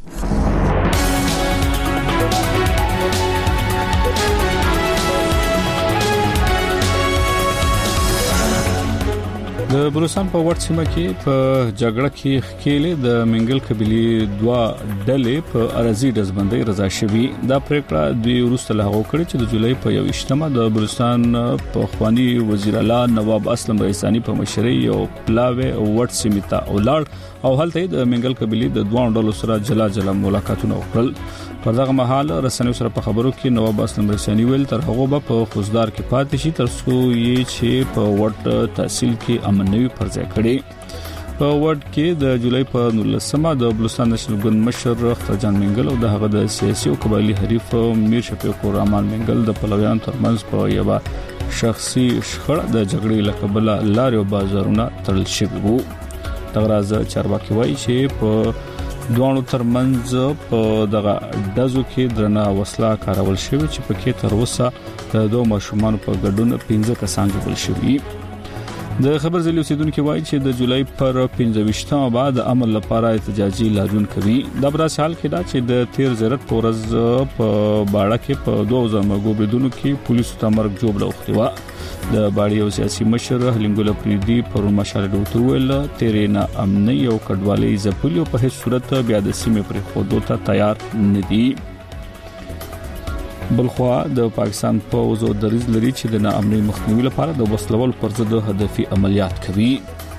د بلوچستان په وړ سیمه کې په جګړه کې خکېلې د منګل قبيله دوا ډلې په ارزي دزبندۍ رضا شوی. دا پریکړه دوی وروسته له هغه کړې چې د جولای په 21مه د بلوچستان په خواني وزیر اعلی نواب اسلم رئیسانی په مشرۍ او پلاوی وړ سیمه ته ولړ او هلته د منګل قبيله د دوه ډلو سره جلا ملاقاتونه وکړل. په دغه مهال رسنیو سره په خبرو کې نواب اسلم رئیسانی ویل تر هغه په خوزدار کې پاتې شي تر څو یې چې په وړ تحصیل کې امنوي پرځای کړي. په وړ کې د جولای په 19مه د بلوچستان نېشنل ګوند مشر خرجان منګل او د هغه د سیاسي او قبایلی حریف میر شفیق الرحمن منګل د پلویان ترمنځ په یو شخصي شخړه د جګړې لکبل لارې او بازارونه تړل شوي وو. دغه راز چارواکي وایي چې په دوانو ترمنځ په دغه دزو کې درنه وسله کارول شوی چې پکې تر اوسه د دوه ماشومان په ګډون 15 کسان جوړ شوي. د خبر ځلې اوسیدونکو وایي چې د جولای پر 15مه بعد عمل لپاره احتجاجي لاریون کوي. د برس حال کې دا چې د تیر زیرت پورز په باړه کې په 2000 ګوبریدونو کې پولیسو ته مرګ جوړ لوختي و. د باړي او سیاسي مشر هلنګول پریدي پر مشال ډوټو ویل تیرې نه امني او کډوالۍ زپلیو په هیڅ صورت بیا د سیمې پر خودو ته تیار نه دي. بلخوا د پاکستان پوز او دریز لري چې د ناامنۍ مخنیوي لپاره د وسلوال پر ضد هدفي عملیات کوي.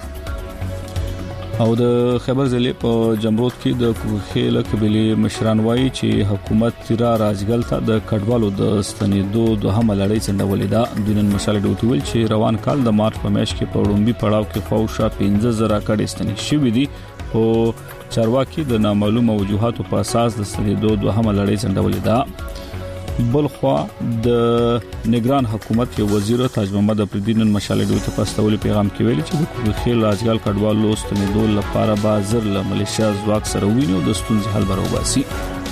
او د خبر ځلې په جمرود کې د کوخېله قبيله مشران وایي چې حکومت تیرا راځګل ته د کډوالو د ستنېدو دوهمه لړۍ څنډولې ده. د نن مشال ډوټو ویل چې روان کال د مارچ په میاشت کې په وړومبي پړاو کې فوشا 15000 کډې ستنې شوې دي. او چارواکي د نامعلومه وجوهاتو په اساس د ستنېدو دوهمه لړۍ څنډولې ده. بلخوا د نگران حکومت یو وزیر تاج محمد افریدی نن مشال ډوټو په استولي پیغام کې ویلي چې د کوخېل راځګل کډوالو ستنېدو لپاره بازار له ملیشیا ځواک سره ویني او د ستونزې حل برابرسي.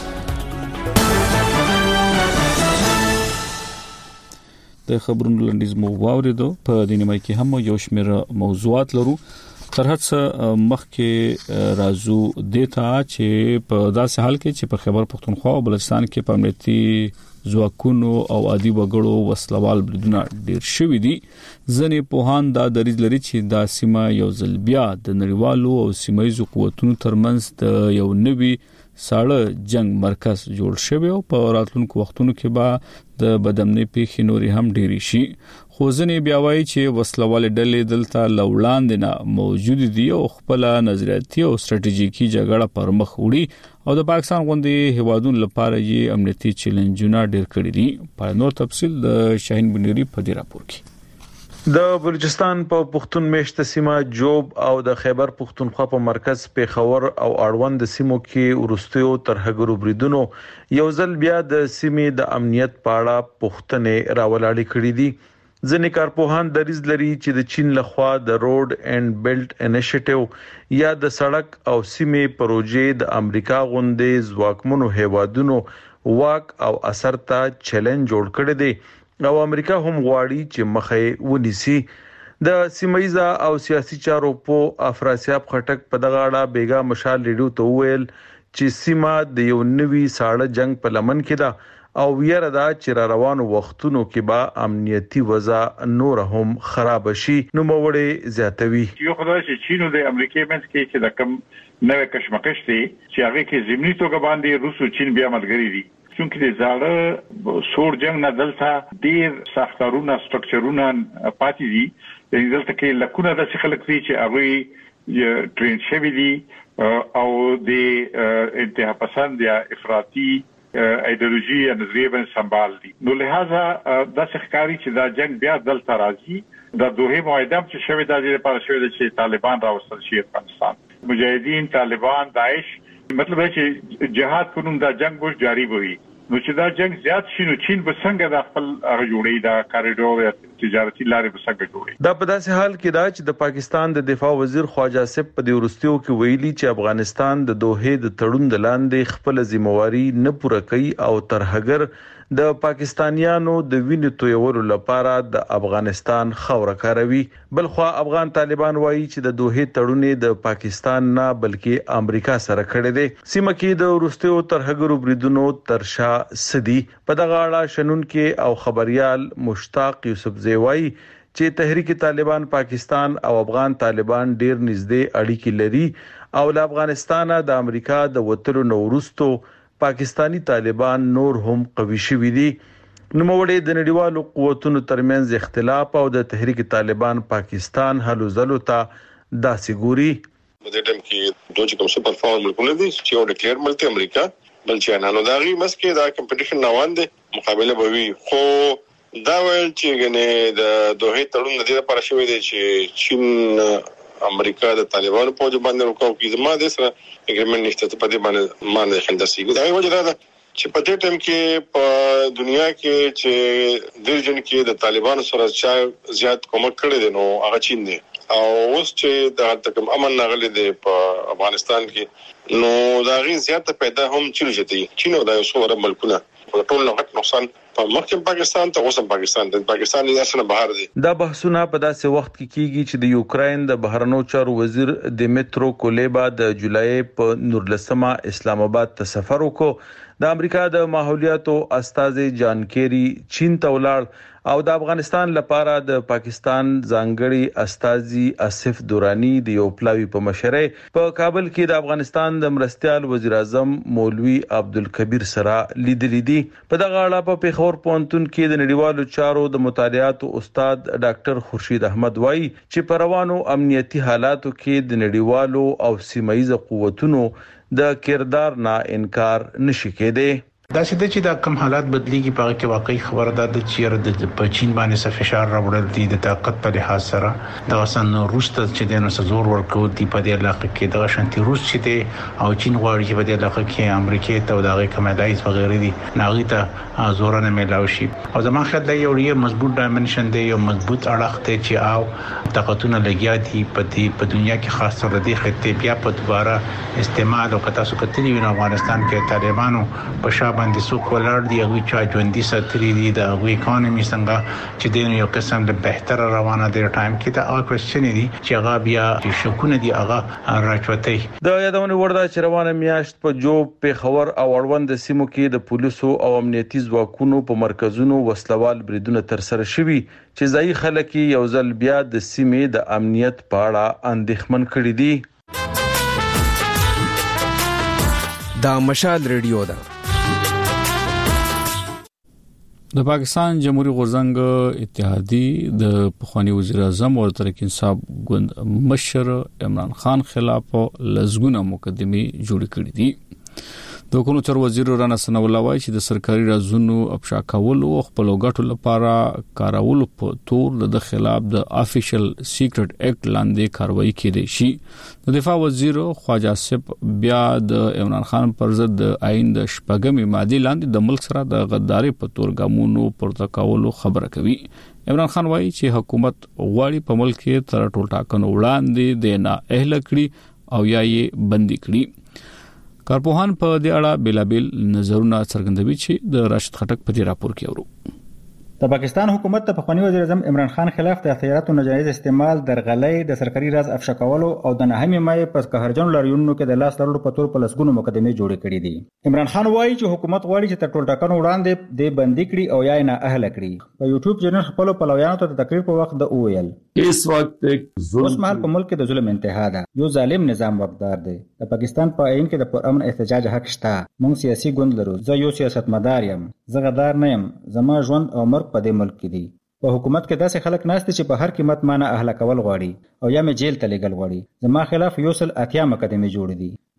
د خبرونو لنډیز مو واوریدو. په دې نیمه کې هم یو شمېر موضوعات لرو. تر هڅه مخکې رازو دیتا چې په داسې حال کې چې په خیبر پختونخوا او بلوچستان کې په امنیتي ځواکونو او عادي وګړو وسلوال بریدونه ډیر شوي دي. ځنې پوهان دا دریځ لري چې دا سیمه یو ځل بیا د نړیوالو او سیمایي قوتونو ترمنځ د یو نوي ساړه جنگ مرکز جوړ شوی او په راتلونکو وختونو کې به د بدامنۍ پیښې نوري هم ډېری شي. خو ځنې بیا وایي چې وسلوال ډلې دلته لوړاندې نه موجود دي او خپل نظریاتي او ستراتیژیکي جګړه پر مخ وړي او د پاکستان غوندي هیوادونو لپاره یې امنیتي چیلنجونه ډېر کړي دي. په نور تفصیل د شاهین بنيري په دې راپور کې. د بلوچستان په پښتون میشته سیمه جوب او د خیبر پښتونخوا په مرکز پیښور او اړوند سیمو کې ورستیو ترهګرو بریدونو یو ځل بیا د سیمې د امنیت پاړه پښتنې راولاړې کړې دي. ځینې کارپوهان دریځ لري چې د چین لخوا د روډ اینڈ بیلټ انیشیټیو یا د سړک او سیمې پروژې د امریکا غوندې ځواکمنو هیوادونو واک او اثر ته چیلنج جوړ کړی دی او امریکا هم غواړي چې مخه ونیسي. د سیمایي او سیاسي چارو په افراسیاب خټک په دغه اړه بیګا مشال ریډیو ته ویل چې سیمه د یو نوي ساړه جنگ په لمن کې ده او ویره ده چې را روانو وختونو کې به امنیتي وضع نور هم خراب شي. نو موړې زیاتوي یو خدای چې چین او د امریکا منځ کې چې د کم نوې کشمکش دي چې هغه کې زمینی توګه باندې روس او چین بیا ملګری دي چونکه د زاړه سور جنگ نه دلته ډیر ساختارونه سټرکچرونه پاتې دي. دلته کې لکونه د خلک دي چې هغه ټرین شوی دي او د انتها پسند یا افراطي ایدئولوژي یا نظریه باندې سمبال دي. نو لہذا د ښکاری چې دا جنگ بیا دلته راځي د دوه معاهده چې شوی د دې لپاره شوی چې طالبان راوستل شي افغانستان مجاهدین طالبان داعش مطلب ہے چې جهاد په نوم دا جنگ وش جاری وي. نو چې دا جنگ زیات شي نو چین به څنګه د خپل هغه جوړي دا کاریډور یا تجارتي لارې به څنګه جوړي. دا په داسې حال کې دا چې د پاکستان د دفاع وزیر خواجه آصف په دیورستیو کې ویلي چې افغانستان د دوحې د تړون د لاندې خپل ذمہواری نه پوره کوي او ترهګر د پاکستانیانو د وینې تویولو لپاره د افغانستان خوره کاروي. بلخوا افغان طالبان وایي چې د دوحې تړون د پاکستان نه بلکې امریکا سره کړی دی. سیمه کې د وروستیو ترهګرو بریدونو ترشا سدي په دغه اړه شنن کې او خبريال مشتاق یوسفزئی وایي چې تحریک طالبان پاکستان او افغان طالبان ډیر نږدې اړیکې لري او له افغانستان د امریکا د وتلو نورستو پاکستانی طالبان نور هم قوي شوي دي. نوموړي د نړیوالو قوتونو ترمنځ اختلاف او د تحریک طالبان پاکستان هلو ځلو ته داسې ګوري. په دې ټیم کې دوه کوم سپر پاور ملکونه دي چې یو ډیکلیئر ملک امریکا بل چاینا نو دا غي مسکه دا کمپټیشن روان دي مقابله به وي خو دا ول چې غنه د دوه تړون د دې لپاره شوې دي چې چین امریکا د طالبانو په باندې وکاو کې زما د سره اګریمنت نشته په دې باندې خندسي دا وجه دا چې په دې ټیم کې په دنیا کې چې درجن کې د طالبانو سره چا زیات کومک کړی دی نو هغه چین دی او اوس چې د تکم امن نغلي دی په افغانستان کې نو دا غي زیات پیدا هم چیرته چین او د یو ملکونه په ټول نقط نقصان په مخکې پاکستان ته اوسم پاکستان د اسنه بهر دي. دا بحثونه په داسې وخت کې کیږي چې د یوکرين د بهرنیو چارو وزیر دمیترو کولیبا د جولای په 19 اسلام آباد ته سفر وکړ. د امریکا د ماحولیاتو استاذ جان کیری چین ته ولاړ او د افغانستان لپاره د پاکستان ځانګړي استاذي آصف دورانی د یو پلاوی په مشره په کابل کې د افغانستان د مرستيال وزیر اعظم مولوی عبدالکبیر سره لیدلې دي. په دغه اړه په پیښور پوهنتون کې د نړیوالو چارو د مطالعاتو استاد ډاکټر خورشید احمد وایي چې په روانو امنیتي حالاتو کې د نړیوالو او سیمایي قوتونو د کردار نه انکار نشي کېدی. دا چې دا کم حالات بدلیږي په کې واقعي خبره ده چې د چین باندې څه فشار راوړل دي د طاقت په لحاظ سره د وسن روس ته چې د نو زور ورکو دي په دې علاقه کې د شانتي روس چې دي او چین غواړي چې په دې علاقه کې امریکا ته او دغه کمالایز وغیرہ دي ناغي ته زور نه ملاوي شي او زما خیال دی یو مضبوط ډایمنشن دی یو مضبوط اړخ ته چې او طاقتونه لګیا دي په دنیا کې خاص طور د خطې بیا په دوباره استعمال او کتا سو کتلی وین افغانستان کې طالبانو په شابه باندې سو کولر دی هغه چا ژوندۍ ساتري دي د هغه اکانومي څنګه چې د یو قسم د بهتر روانه دی ټایم کې دا او کوېسچن دي چې هغه بیا شکونه دي هغه راچوتي. د یادونه وردا چې روانه میاشت په جوب پیښور او اړوند سیمو کې د پولیسو او امنیتي ځواکونو په مرکزونو وسلوال بریدونه تر سره شوي چې ځای خلک یو ځل بیا د سیمې د امنیت په اړه اندېښمن کړي دي. دا مشال ریډیو ده. د پاکستان جمهوریت غورځنګ اتحادی د پخوانی وزیر اعظم او تحریک انصاف ګوند مشر عمران خان خلاف لزګونه مقدمه جوړ کړې دي. د حکومت وزیر رانا ثناء الله وایي چې د سرکاري رازونو افشا کول او خپل ګټو لپاره کارول په تور د خلاف د افیشل سیکرټ اکټ لاندې کاروایی کړي شي. د دفاع وزیر خواجه آصف بیا د عمران خان پر ضد د آئین د شپږمې ماده لاندې د ملک سره د غداري په تور ګامونو پورته کولو خبره کوي. عمران خان وایي چې حکومت غواړي په ملک کې تر ټول ټاکنو وړاندې د نه اهل کړي او یا یې بندي کړي. کارپوهان په دې اړه بیلابل نظرونه څرګندوي چې د راشد خټک په دې راپور کې اورو. د پاکستان حکومت ته پخوانی وزیر اعظم عمران خان خلاف د اختیاراتو ناجایز استعمال درغلۍ د سرکاري راز افشا کولو او د نهمې مې په قهرجن لاریونونو کې د لاس لرلو په تور په لسګونو مقدمې جوړې کړې دي. عمران خان وایي چې حکومت غواړي چې تر ټولو ټاکنو وړاندې د بندي کړي او یا نه اهل کړي. په یوټیوب چینل خپل پلویانو ته د تقریر په وخت د اویل اس وخت اوس مهال په ملک کې د ظلم انتها ده. یو ظالم نظام واقدار دی. د پاکستان په عین کې د پرامن احتجاج حق شته. موږ سیاسي ګوند لرو. زه یو سیاستمدار یم. زه غدار نه یم. زما ژوند او مرګ په دې ملک کې دی. په حکومت کې داسې خلک ناشته چې په هر قیمت مانه اهل کول غواړي او یا مې جیل ته لګل غواړي. زما خلاف یو سل اتیا مقدمه جوړ دي.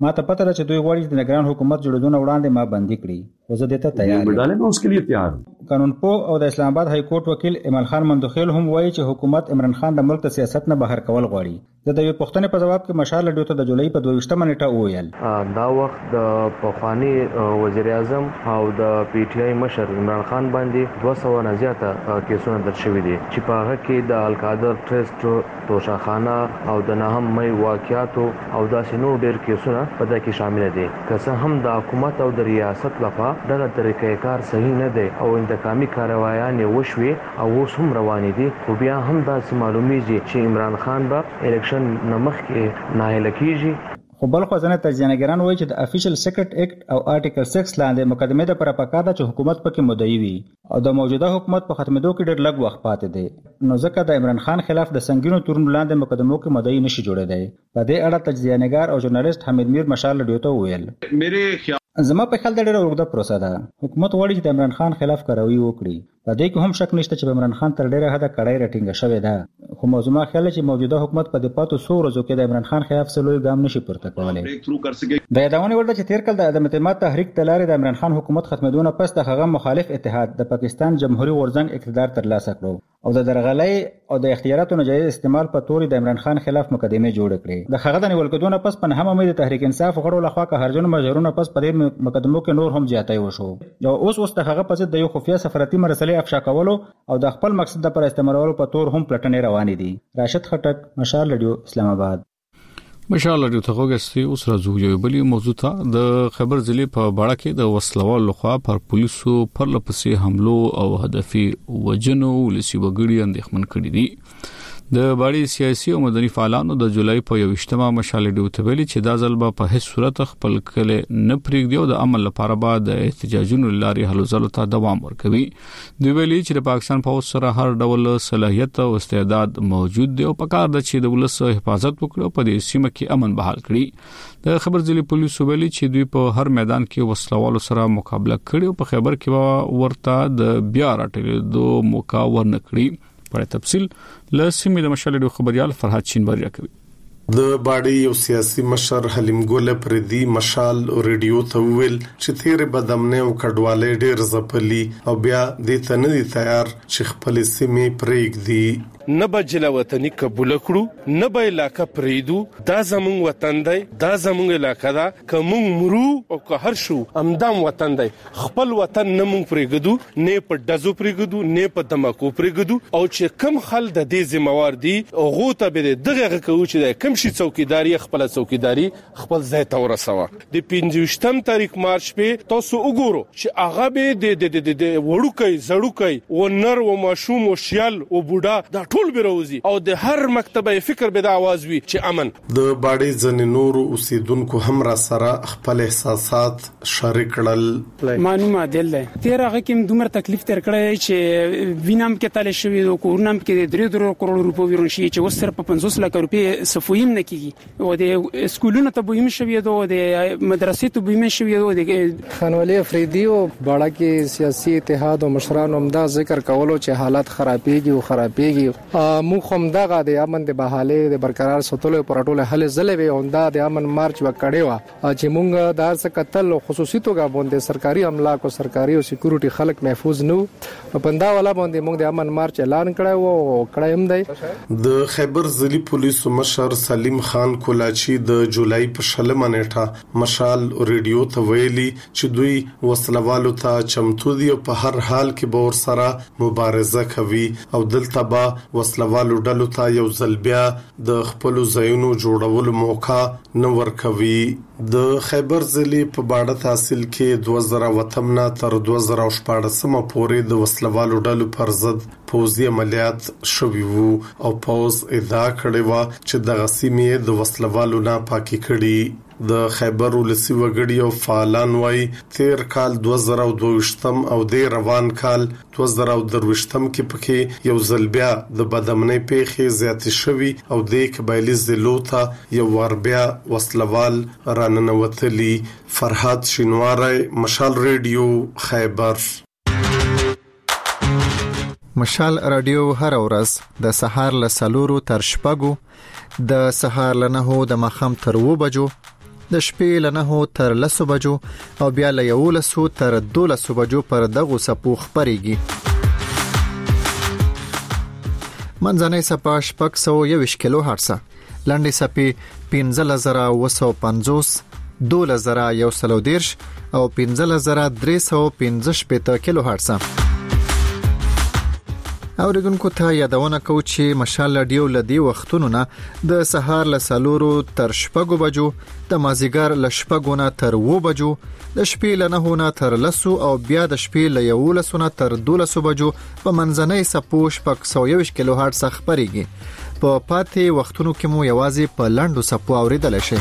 ما ته پته ده چې دوی غواړي د نگران حکومت جوړېدو نه وړاندې ما بندي کړي خو زه دې ته تیار یم. اس کے لیے تیار ہوں. قانونپوه او د اسلام آباد های کورټ وکیل ایمل خان مندوخیل هم وایي چې حکومت عمران خان د ملک ته سیاست نه بهر کول غواړي. د دې پښتنې په جواب کې مشال رادیو ته د جولای په 22 نیټه وویل دا وخت د پخوانی وزیر اعظم او د پی ټ آی مشر عمران خان باندې 200 نه زیاته کیسونه درج شوي دي چې په هغه کې د القادر ټرست توشاخانه او د نهم مې واقعاتو او داسې نور ډېر کیسونه په دې کې شامل دي. که څه هم د حکومت او د ریاست لخوا دغه طریقې کار صحیح نه دی او انتقامي کاروایان وشوي او اوس هم روان دي خو بیا هم داسې معلومیږي چې عمران خان به الیکشن نمخ کې ناهیله کیږي. خو بل خو ځنه تجزیه‌نګران وایي چې د افیشل سیکرټ اکټ او آرټیکل 6 لاندې مقدمه د پرپکا ده چې حکومت پکې مدعي وي او د موجوده حکومت په ختمېدو کې ډېر لږ وخت پاتې دی نو ځکه د عمران خان خلاف د سنگینو تورونو لاندې مقدمو کې مدعي نشي جوړېدای. په دې اړه تجزیه‌نګار او ژورنالیست حمید میر مشال رادیو ته وویل زما په خیال د ډېر اوږده پروسه ده. حکومت غواړي چې د عمران خان خلاف کاروي وکړي. په دې کې هم شک نشته چې عمران خان تر ډېره حده کړای راټینګه شوې ده خو موضوع خیال چې موجوده حکومت په دې پاتو سو ورځو کې د عمران خان خلاف سلوي ګام نشي پورته کولای. د یادونه ورته چې تیر کال د عدم اعتماد تحریک تلاري د عمران خان حکومت ختمېدونه پس د هغه مخالف اتحاد د پاکستان جمهوریت غورځنګ اقتدار ترلاسه کړو او د درغلۍ او د اختیاراتو ناجایز استعمال په تور د عمران خان خلاف مقدمه جوړ کړې. د هغه د نیول کېدو نه پس په نهمه مې د تحریک انصاف غړو لخوا قهرجن مجرونه پس په دې مقدمو کې نور هم زیاتای وشو. یو اوس د هغه په ضد د یو خفیه سفارتي مرسلې افشا کولو او د خپل مقصد لپاره استعمالولو په تور هم پلټنې روانې دي. راشد خټک، مشال رادیو، اسلام آباد. مشال رادیو ته وګورئ اوس راځو یو بلی موضوع ته. د خیبر ضلع په باړه کې د وسلوال لخوا پر پولیسو پر لپسې حملو او هدفي وجنو ولسی وګړي اندېښمن کړي دي. د باړې سیاسي او مدني فعالانو د جولای په 21مه مشال رادیو ته ویلي چې دا ځل به په هیڅ صورت خپل کله نه پریږدي او د عمل لپاره به د احتجاجونو لاري حل زلو ته دوام ورکوي. دوی ویلي چې د پاکستان په سره هر ډول صلاحیت او استعداد موجود دی او په کار د چې د ولس حفاظت وکړي په دې سیمه کې امن بحال کړي. د خبر ضلع پولیسو ویلي چې دوی په هر میدان کې وسلوالو سره مقابله کړي او په خیبر کې ورته د بیا راټولېدو موقع ورنکړي. په تفصیل له سیمې د مشال خبريال فرحات چینباری راکوي. د باډي یو سیاسي مشر حلیم ګل پردي مشال رادیو ته ویل چې تیر بدمنه او کډواله ډېر زپلي او بیا د تنه تیار چې خپل سیمې پرېږدي. نه بجله وطني قبول کړو نه به علاقه پریدو. دا زمون وطن دی، دا زمون علاقه ده. کوم مرو او که هر شو امدام وطن دی. خپل وطن نه مونږ پریږدو، نه په دزو پریږدو، نه په دماکو پریږدو او چې کم خل د دې ذمہوار دي او ته به دغه کوي چې کم شي څوکیداری خپل څوکیداری خپل ځای ته ورسوه. د 25 تاریخ مارچ په تاسو وګورو چې هغه به د وړوکي زړوکي و نر و ماشوم او شیال او بوډا د ټول بیروزی او د هر مکتبه فکر به د आवाज وی چې امن. د باډي ځن نور اوسیدونکو هم را سره خپل احساسات شریک کړل. معلومه دل تیر هغه کوم دومره تکلیف تر کړی چې وینم کې تل شوی او کورنم کې 3 کروڑ روپیه ورون شي چې وسره په 50 لک روپیه صفویم نه کیږي او د سکولونو ته بویم شوی دو د مدرسې ته بویم شوی دو د خانوالي افریدي او باډه کې سیاسي اتحاد او مشرانو هم دا ذکر کولو چې حالات خرابېږي او خرابېږي. مو هم دغه د امن د بحالي د برقرار ساتلو پر ټوله حل زلوي او د امن مارچ وکړي وا چې مونږ د څه قتل خصوصي توګه باندې سرکاري املاک او سرکاري او سکیورټي خلک محفوظ نو پندا والا باندې مونږ د امن مارچ اعلان کړو او کړم دی. د خیبر ضلع پولیسو مشر سلیم خان کولاچی د جولای په 16 نیټه مشال رادیو ته ویلي چې دوی وسلوالو ته چمتو دي او په هر حال کې به ور سره مبارزه کوي او دلته به وسلوالو ډلو ته یو ځل بیا د خپل ځایونو جوړولو موقع نه ورکوي. د خیبر ضلع په باډه تحصیل کې 2008 تر 2014 پورې د وسلوالو ډلو پر ضد پوځي عملیات شوي وو او پوز ادعا کړې و چې د غسیمې د وسلوالو نه پاکي کړي. د خیبر ولسی وګړي او فعالان وای تیر کال 2022 او د روان کال 2023 کې پکې یو ځل بیا د بدامنۍ پیښې زیات شوي او د قبایلی ضلعو ته یو ور بیا وسلوال راننوتلی. فرحات شینواری، مشال رادیو، خیبر. مشال رادیو هر ورځ د سهار له 4 تر 6 د سهار له 9 د مخام تر 2 بجو د شپې له 9 تر 10 بجو او بیا له 11 تر 12 بجو پر دغه سپو خبريږي. منځنۍ سپا 621 کیلو هرتز، لنډې سپې 15950، 12110 او 15315 کیلو هرتز. اوریدونکو ته یادونه کوم چې مشال رادیو لدی وختونو نه د سهار له 4 تر 6 بجو، د مازیګر له 6 نه تر 9 بجو، د شپې له 9 نه تر 10 او بیا د شپې له 11 نه تر 12 بجو په منځنۍ سپو 621 کیلو هرتز خبريږي. په پاتې وختونو کې مو یوازې په لنډو سپو اوریدل شي.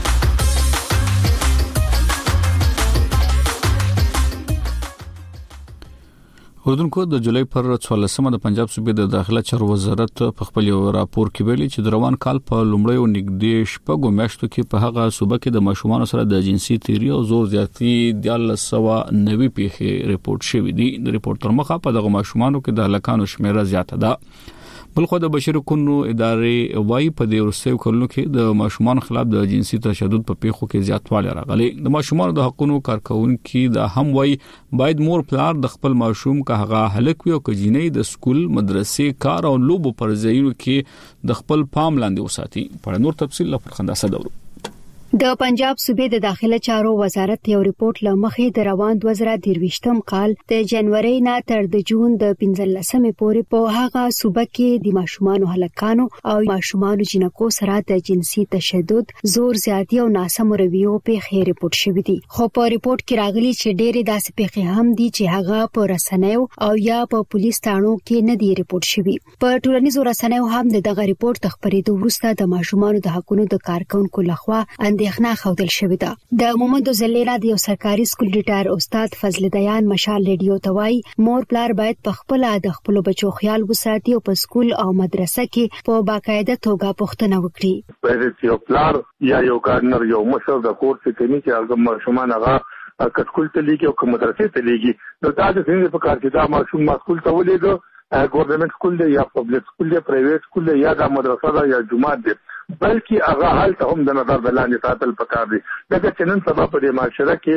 اردوونکو د جولای پر 14مه د پنجاب صوبې د داخله چارو وزارت په خپل راپور کې ویلي چې د روان کال په لومړیو نږدې شپږو میاشتو کې په هغه صوبه کې د ماشومان سره د جنسي تیری او زور زیاتی د 1990 پیښې ریپورت شوې دي. د ریپورت تر مخه په دغه ماشومانو کې د هلاکانو شمیره زیاته ده. بلخو د بشري حقوقو ادارې وايي په دې ورسېو کلونو کې د ماشومان خلاف د جنسي تشدد په پیښو کې زیاتوالی راغلی. د ماشومان د حقوقو کارکونکو د هم وايي باید مور پلار د خپل ماشوم که هغه هلک وي او که جینۍ د سکول، مدرسې، کار او لوبو پر ځایونو کې د خپل پام لاندې وساتي. په نور تفصیل له فرخنده صدورو. د پنجاب صوبې د داخله چارو وزارت یو ریپورت لمخې د روان 2023م کال د جنوري نه تر د جون د 15مې پورې په هغه صوبه کې د ماشومان هلکانو او ماشومان جنکو سره د جنسي تشدد، زور زیاتی او ناسم رویو پیښې ریپورت شوې دي. خو په ریپورت کې راغلي چې ډېرې داسې پیښې هم دي چې هغه په رسنیو او یا په پولیس تانو کې نه دي ریپورت شوي. په ټولنیزو رسنیو هم دغه ریپورت خبرېدو وروسته د ماشومان د حقوقو د کارکونکو لخوا اندېښنه خوندل شوې ده. د مومند زلیرا د یو سرکاري سکول ډیټر استاد فضل دیان مشال ریډیو توای مور پلار باید په خپل د خپل بچو خیال وساتي او په سکول او مدرسه کې په باقاعده توګه پوښتنه وکړي. یو پلار یا یو ګارډنر یو مشر د کور څخه کوي چې هغه ماشومان هغه کټکول ته لیږي او مدرسې ته لیږي. نو دا د څنګه په کار کې دا ماشوم سکول ته ولېږي، ګورنمنت سکول دی یا پبلک سکول دی، پرایویټ سکول دی یا د مدرسه دا یا جماعت دی، بلکې هغه حالت هم د نظر بلانې ساتل پکار دي. لکه چې نن سبا په دې معاشره کې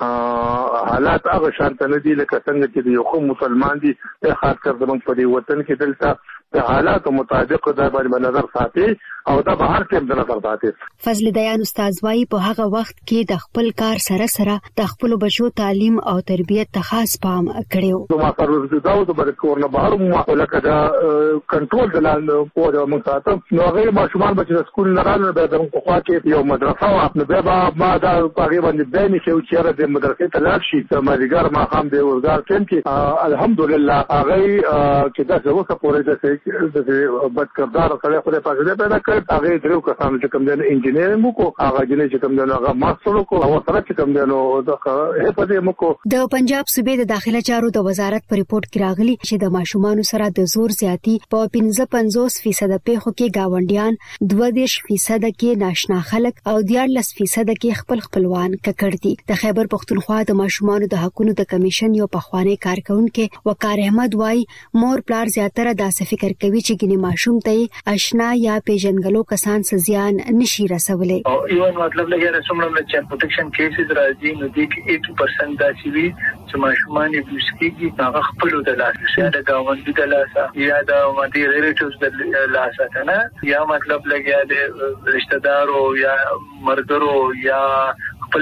حالات هغه شانت نه دي لکه څنګه چې یو خو مسلمان دي خاص کر زموږ په دې وطن کې دلته د حالات مطابق دا باندې نظر ساتي او دا بهر کې د نظر ساتي. فضل دیان استاد وايي په هغه وخت کې د خپل کار سره سره د خپل بچو تعلیم او تربیت ته خاص پام کړو. نو ما سره دا د برکور نه بهر مو لکه دا کنټرول د لاندې په موږ ساتم. نو هغه ماشومان بچ د سکول نه راغله د په خوا کې یو مدرسه او خپل بیا ما دا هغه باندې بیني چې د مدرسې ته لاړ شي ته مازیګر ما هم د ورګار ټیم کې الحمدلله هغه چې دا څه وسه پورې د بد کردار سره خو په دې پیدا کړ. هغه درو کسانو چې کوم د انجینرینګ کو هغه جنې چې کوم د هغه ماستر کو او سره چې کوم د نو د هپدې مکو. د پنجاب صوبې د داخله چارو د وزارت په ریپورت کې راغلي چې د ماشومان سره د زور زیاتی په 55% پیښو کې گاونډیان، 22% کې ناشنا خلک او 14% کې خپلوان ککړ دي. د خیبر پختونخوا د ماشومان د حقوقو د کمیشن یو پخوانی کارکونکو وقار احمد وايي مور پلار زیاتره داسې فکر کوي چې ګنې ماشوم ته آشنا یا پیژنګلو کسان سزيان نشي رسولي. او ایون مطلب لګي رسومره چایلډ پروټیکشن کیسز راځي نو دې کې 80% دا چې ماشومان یې بوسکيږي هغه خپل د لاس یا د گاوندي د لاس یا د مدي ریلیټیوز د لاس نه یا مطلب لګي د رشتہ دارو یا مرګرو یا خپل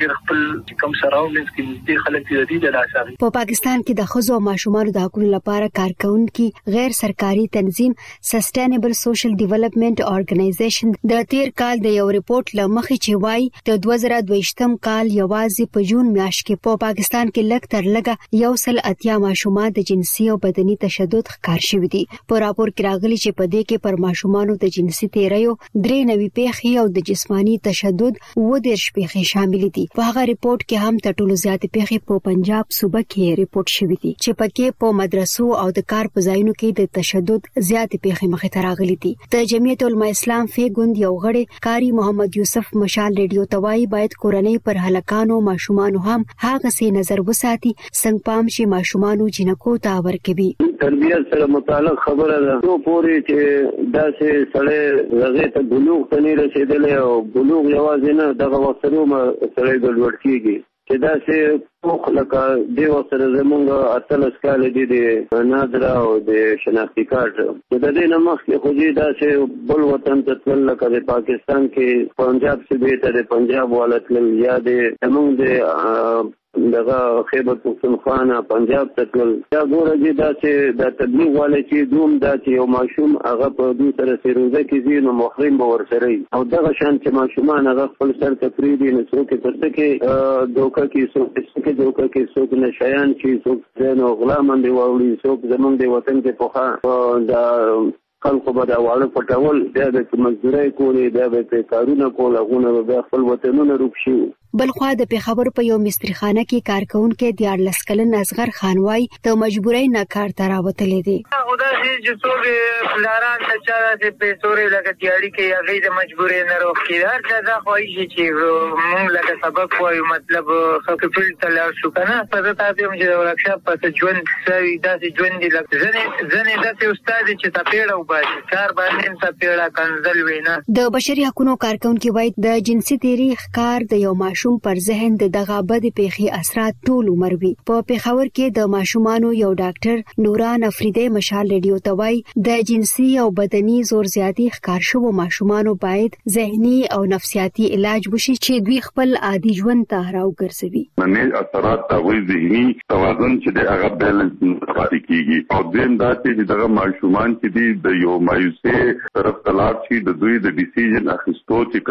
کوم سراوندز کې دې خلک دې د لاساري. په پاکستان کې د خزو او ماشومان د حقوقو لپاره کارکونکو غیر سرکاري تنظیم سسټینبل سوشل ډیولپمنٹ ارګنایزیشن د تیر کال د یو ریپورت لمخې چې وایي د 2022م کال یوازې په جون میاشت کې په پاکستان کې لږ تر لږه 180 ماشومان د جنسي او بدني تشدد ښکار شوي دي. په راپور کې راغلي چې په دې کې پر ماشومانو د جنسي تیریو 93 پیښې او د جسمانی تشدد 10 پیښې شامل دي. په هغه ریپورت کې هم تر ټولو زیات پیښې په پنجاب صوبه کې ریپورت شوې دي چې پکې په مدرسو او د کار په ځایونو کې د تشدد زیات پیښې مخې ته راغلي دي. د جمعیت العلماء اسلام فی ګوند یو غړي قاری محمد یوسف مشال ریډیو توای باید کورنۍ پر هلکانو ماشومان هم هغه سي نظر وساتي څنګه پام شي ماشومان جنکو ته ورکوي. تربیت سره متعلق خبره ده نو پوری چې داسې سړی هغه ته بلوغ ته نه رسیدلی او بلوغ یوازې نه دغه وخت سره ګډوډ کیږي چې داسې پوخ لکه دی سره زمونږ اتلس کال دي د نادره او د شناختی کارت چې د دې نه مخکې خو دې داسې بل وطن ته تلل لکه د پاکستان کې پنجاب صوبې ته د پنجاب والا تلل یا د زمونږ د دغه خیبر پختونخوا پنجاب تکل دا ګوره دي داسې د تبلیغ والے چې دوم داسې یو ماشوم هغه په دوی سره سیروزه کې ځي نو محرم به ورسره او دغه شان چې ماشومان هغه خپل سر ته پرېږدي نو څوک یې پرته کې دوکه کې څوک نشیان چې څوک نو غلا باندې واوړي څوک زمونږ د وطن کې پخوا د خلکو به دا واړه پټول بیا د مزدورۍ کولې بیا به کارونه کول هغونه بیا خپل وطنونه روک شي. بلخوا د پیښور په یو مستریخانه کې کارکونکو د 14 کلن اصغر خانوای ته مجبورای نه کار ته راوتلې دي. خدا چې څوک فلاران ته چا د پیسوري لکه تیاری کې هغه د مجبورې نه روکي دا دا خوایي چې مونږ لکه سبق وایو مطلب خپل تلل شو کنه په تاسو هم چې ورکشاپ په ژوند سوي داسې ژوند دي لکه ځنې داسې استاد چې تپېړه وباسي کار باندې تپېړه کنزل وینا. د بشري حقوقو کارکونکو وایي د جنسي تاریخ کار د یو ماشوم پر ذهن د دغه بد پیښې اثرات ټول عمر وي. په پیښور کې د ماشومانو یو ډاکټر نوران افریدی مشال ریډیو توای د جنسي او بدني زور زیاتی ښکار شوو ماشومانو باید ذهني او نفسیاتي علاج وشي چې دوی خپل عادي ژوند ته راوګرځوي. منې اثرات د ذهني توازن چې د هغه بیلنس پاتې کیږي او دیم دا چې دغه ماشومان چې د یو مایوسه طرف تلاش شي د دوی د ډیسیژن اخیستو چې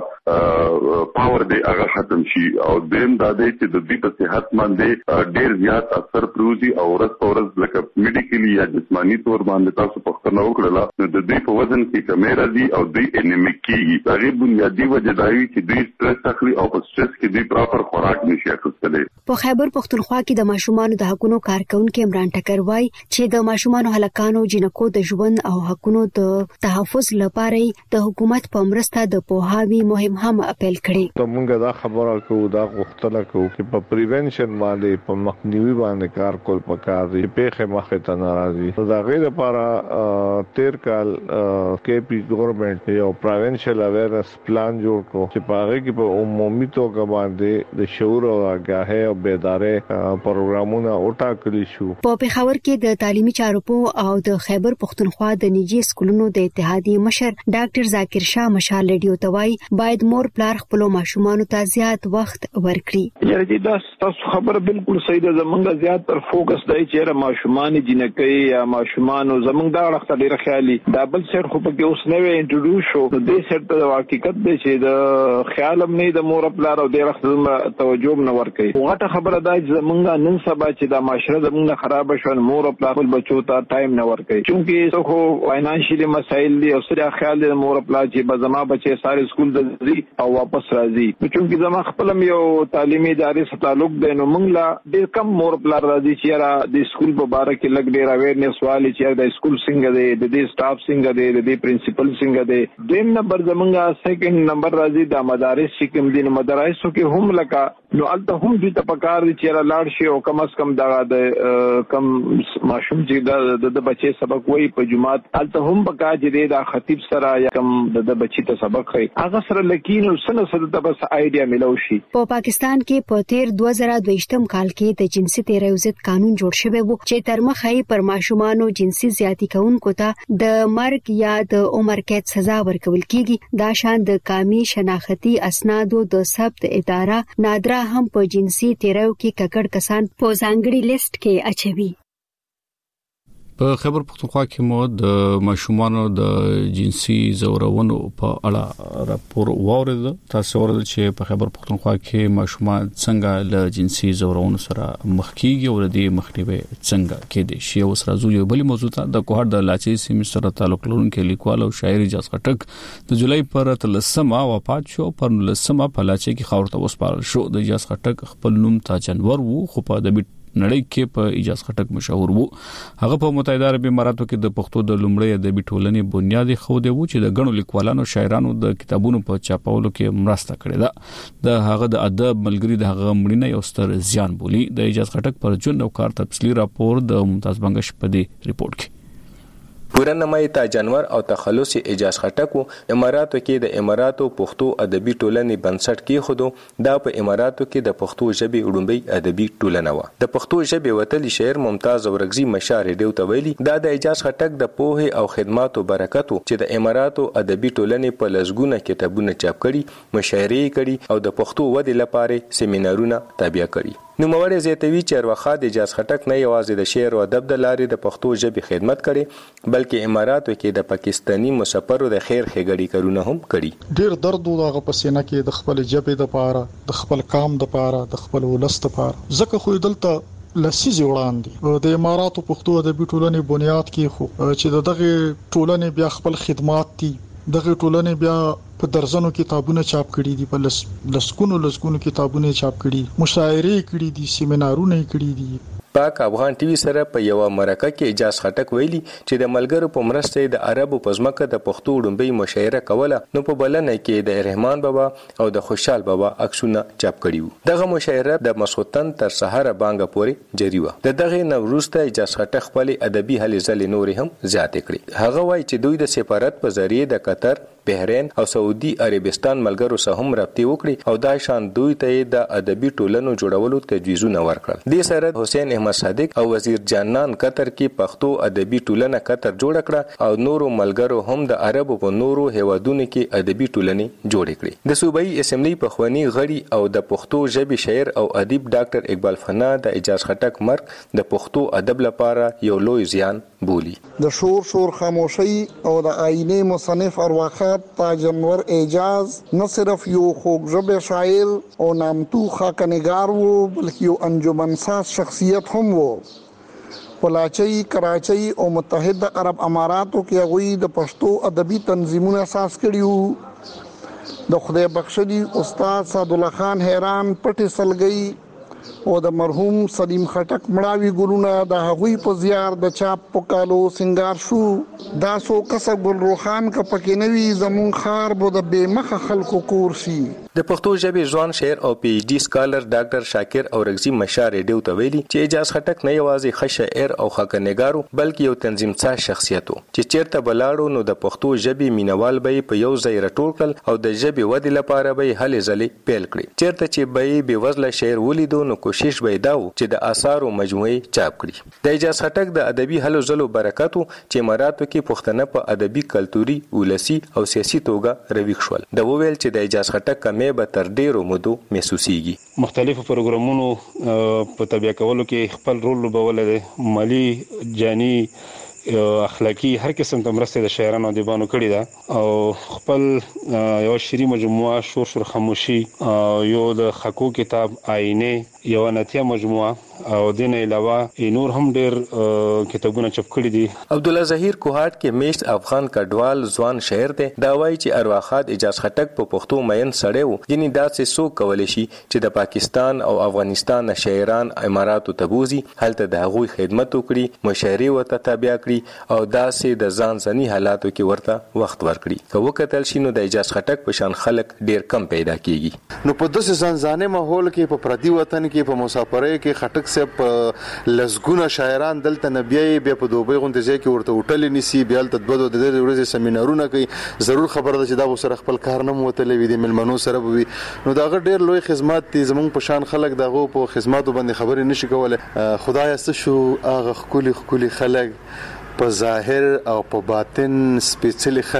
کومه پاور دی هغه ختم شي او دیم دا دی چې د دې په صحت باندې ډیر زیات اثر پروزي او ورځ لکه میډیکلی یا جسمانی تور باندې تاسو پښتنه وکړه نو د دې په وزن کې کمی راځي او دوی انیمیک کیږي. هغه بنیادی وجه دا وي چې دوی سټرس اخلي او په سټرس کې دوی پراپر خوراک نشي اخیستلی. په خیبر پختونخوا کې د ماشومانو د حقوقو کارکونکو عمران ټکر وای چې د ماشومانو هلکانو جنکو د ژوند او حقوقو د تحفظ لپاره د حکومت په مرسته د پوهاوی مهم هم اپیل کړي. موږ دا خبره کوو دا غوښتنه کوو چې په پریونشن باندې په مخنیوي باندې کار کول پکار دی پیښه مخه ته ناراضي. دا غیر لپاره تیر کال کې پی ګورنمنت یو پریونشن اویرنس پلان جوړ کړ چې په هغه کې په عمومي توګه باندې د شعور او آگاهي او بیداري پروګرامونه وټاکل شو. په پیښور کې د تعلیمي چارو او د خیبر پختونخوا د نجی سکولونو د اتحادیې مشر ډاکټر ذاکر شاه مشال ریډیو توای باید مور پلار خپل ماشومان ته زیات وخت ورکړي. یعنی دا تاسو خبره بالکل صحیح ده. زمونږ زیات تر فوکس دی چې ماشومان جنکۍ یا ماشومان زمونږ دا وخت ډیر خیالي دا بل سر خو په کې اوس نوې انټروډوس شو د دې سر ته حقیقت دی چې د خیالم نه د مور پلار او ډیر وخت توجه نه ورکړي. وغه خبره دا چې زمونږ نن سبا چې د معاشره زمونږ خراب شو مور پلار بچو ته ټایم نه ورکړي چونکی څو خو فاینانشلی مسایل دي او سره خیال د مور پلار چې بزما بچي ساري سکول ځي او واپس راځي چونکی زما خپل یو تعلیمي ادارې سره تعلق دی نو موږ لا ډېر کم مور پلار راځي چې د سکول په اړه کې لګ ډېر اویرنس والی چې د سکول څنګه دی د دې سټاف څنګه دی د پرنسپل څنګه دی. دیم نمبر زمونږه سیکنډ نمبر راځي د مدارس چې کوم دي مدارسو کې هم لکه نو الته هم دې ته پکار دي چې لاړ شي او کم از کم دا د کم ماشوم چې د بچي سبق وایي په جمعات الته هم پکار چې د خطیب سره یا کم د بچي ته سبق کوي هغه سره لکین سره سره د بس آیډیا ملو شي. په پاکستان کې په تیر 2022م کال کې د جنسي تیری ضد قانون جوړ شوی و چې تر مخه پر ماشومانو جنسي زیاتی کوونکو ته د مرګ یا د عمر قید سزا ورکول کیږي. دا شان د قومي شناختی اسنادو د ثبت اداره نادره هم په جنسي تیریو کې ککړ کسان په ځانګړي لیست کې اچوي. په خیبر پختونخوا کې مو د ماشومانو د جنسي زورونو په اړه راپور واورید. تاسو ورته چې په خیبر پختونخوا کې ماشومان څنګه له جنسي زورونو سره مخ کیږي او د مخنیوي څنګه کېدي شي. اوس راځو یو بل موضوع ته. د کوهټ د لاچي سیمې سره تعلق لرونکي لیکوال او شاعر اجاز خټک د جولای پر 13 وفات شو. پر 13 په لاچي کې خاورته وسپارل شو. د اجاز خټک خپل نوم تاجنور وو خو په ادبي نړۍ کې په اجاز خټک مشهور وو. هغه په متحده عرب اماراتو کې د پښتو د لومړی ادبي ټولنې بنیادی خوده وو چې د غنو لیکوالانو شاعرانو د کتابونو په چاپولو کې مرسته کړې ده. د هغه د ادب ملګری د هغه مړینه یو ستر زیان بولی. د اجاز خټک پر ژوند او کار تفصیلی راپور د ممتاز بنگش په دې ریپورت کې. پورا نمای تاجنور او تخلص اجاز خټکو اماراتو کې د اماراتو پښتو ادبي ټولنې بنسټ کې خودو دا په اماراتو کې د پښتو ژبې وړومبي ادبي ټولنه و. د پښتو ژبې وتلی شاعر ممتاز اورغزي مشار ډیو ته ویلي دا د اجاز خټک د پوهه او خدماتو برکت چې د اماراتو ادبي ټولنې په لزګونه کتابونه چاپ کړي، مشاعرې کړي او د پښتو ودې لپاره سیمینارونه تابع کړي. نو موږ زیاتوي چې ورخه د اجاز خټک نه یوازې د شعر او ادب د لارې د پښتو ژبې خدمت کړي بلکې اماراتو کې د پاکستانی مسافرو د خیر ښېګړې کارونه هم کړي. ډیر درد دغه پسینه کې د خپل ژبې د پاره، د خپل قام د پاره، د خپل ولست د پاره. ځکه خو دلته لسیزې وړاندې د اماراتو پښتو ادبي ټولنې بنیاد کې خو چې دغه ټولنې بیا خپل خدمات دي، دغه ټولنې بیا په درزنو کتابونه چاپ کړي دي، په لسکونو کتابونه چاپ کړي، مشاعرې کړي دي، سیمینارونه کړي دي. پاک افغان ټي وي سره په یو مرکه کې اجاز خټک ویلي چې د ملګرو په مرسته د عربو په ځمکه د پښتو وړومبي مشاعره کوله. نو په بلنه کې د رحمان بابا او د خوشحال بابا عکسونه چاپ کړي وو. دغه مشاعره د مسوتن تر سحر بانګه پورې جاری و. د دغه نوروز ته اجاز خټک خپل ادبي هلې ځلې نور هم زیاتې کړې. هغه وایي چې دوی د سفارت په ذریعه د قطر، بحرین او سعودي عربستان ملګرو سره هم رابطه وکړي او دا شان دوی ته د ادبي ټولنو جوړولو تجویزونه ورکړل. د سره حسین احمد صادق او وزیر جانان قطر کې پښتو ادبي ټولنه قطر جوړ کړه او نورو ملګرو هم د عربو په نورو هیوادونو کې ادبي ټولنې جوړ کړې. د صوبایي اسمبلی پخوانی غړي او د پښتو ژبې شاعر او ادیب ډاکټر اقبال فنا د اجاز خټک مرګ د پښتو ادب لپاره یو لوی زیان بولی. د شور خاموشي او د آینه مصنف ارواخات تاجنور اعجاز نه صرف یو خوږ ژبه شاعر او نامتو خاکنګار وو بلکې یو انجمن ساز شخصیت هم وو. پلاچي، کراچۍ او متحده عرب اماراتو کې هغوی د پښتو ادبي تنظیمونه اساس کړي. د خدای بخښلي استاد سعد الله خان حیران پټي سلګي او د مرحوم سلیم خټک مړاوي ګلونه د هغوی په زیار د چاپ په کالو سنگار شو. دا سو کسب ګل روخان ک پکې نوي زمون خار بو د بېمخه خلکو کور شي. د پښتو ژبې ځوان شاعر او پی ایچ ډي سکالر ډاکټر شاکر اورغزي مشار ډیو ته ویلي چې اجاز خټک نه یوازې ښه شاعر او خاکنګارو بلکې یو تنظیم ساز شخصیت وو چې چیرته بلاړو نو د پښتو ژبې مینوال به په یو ځای راټول کړل او د ژبې ودې لپاره به هلې ځلې پیل کړې. چیرته چې به بې وزله شاعر ولیدو نو کوشش به دا و چې د آثارو مجموعه چاپ کړي. د اجاز خټک د ادبي هلو ځلو برکاتو چې اماراتو کې پښتنه په ادبي، کلتوري، ولسی او سیاسي توګه رویښ شول. د وویل چې د اجاز خټک کمې به تر ډیرو مودو محسوسيږي. مختلفو پروګرامونو په تابع کولو کې خپل رول لوبولی، مالی، جانی، اخلاقی هر قسم ته مرسته د شاعرانو او دیوانو کړی ده او خپل یو شری مجموعه شور خاموشي، یو د خکو کتاب، آینه، یو نتیه مجموعه او دین علاوه نور هم ډیر کتابونه چاپ کړی دي. عبد الله ظهیر کوهات کې میشت افغان کډوال ځوان شاعر دی. دا وایي چې ارواخات اجاز خټک په پښتو مین سړی وو. یعنی دا څه سو کولای شي چې د پاکستان او افغانستان شاعران اماراتو ته بوزي، هلته د هغوی خدمت وکړي، مشاعرې ورته تابع کړي او داسې د ځان ځنی حالاتو کې ورته وخت ورکړي. که وکتل شي نو د اجاز خټک په شان خلک ډیر کم پیدا کیږي. نو په داسې ځانځانه ماحول کې په پردي وطن کې په مسافرۍ کې خټک صاحب لزګونه شاعران دلته نبیای بیا په دوبۍ غونډه ځای کې ورته هوټل نیسی، بیا د دوه د ورځې سیمینارونه کوي. ضرور خبر ده چې دا سره خپل کار نه موتلې وي د ملمنو سره وي. نو دا ډیر لوی خدمات دي. زمونږ په شان خلک دغه په خدماتو باندې خبرې نشي کولای. خدای ست شو هغه خولي خلک په ظاهر او په باطن سپېڅلي خلک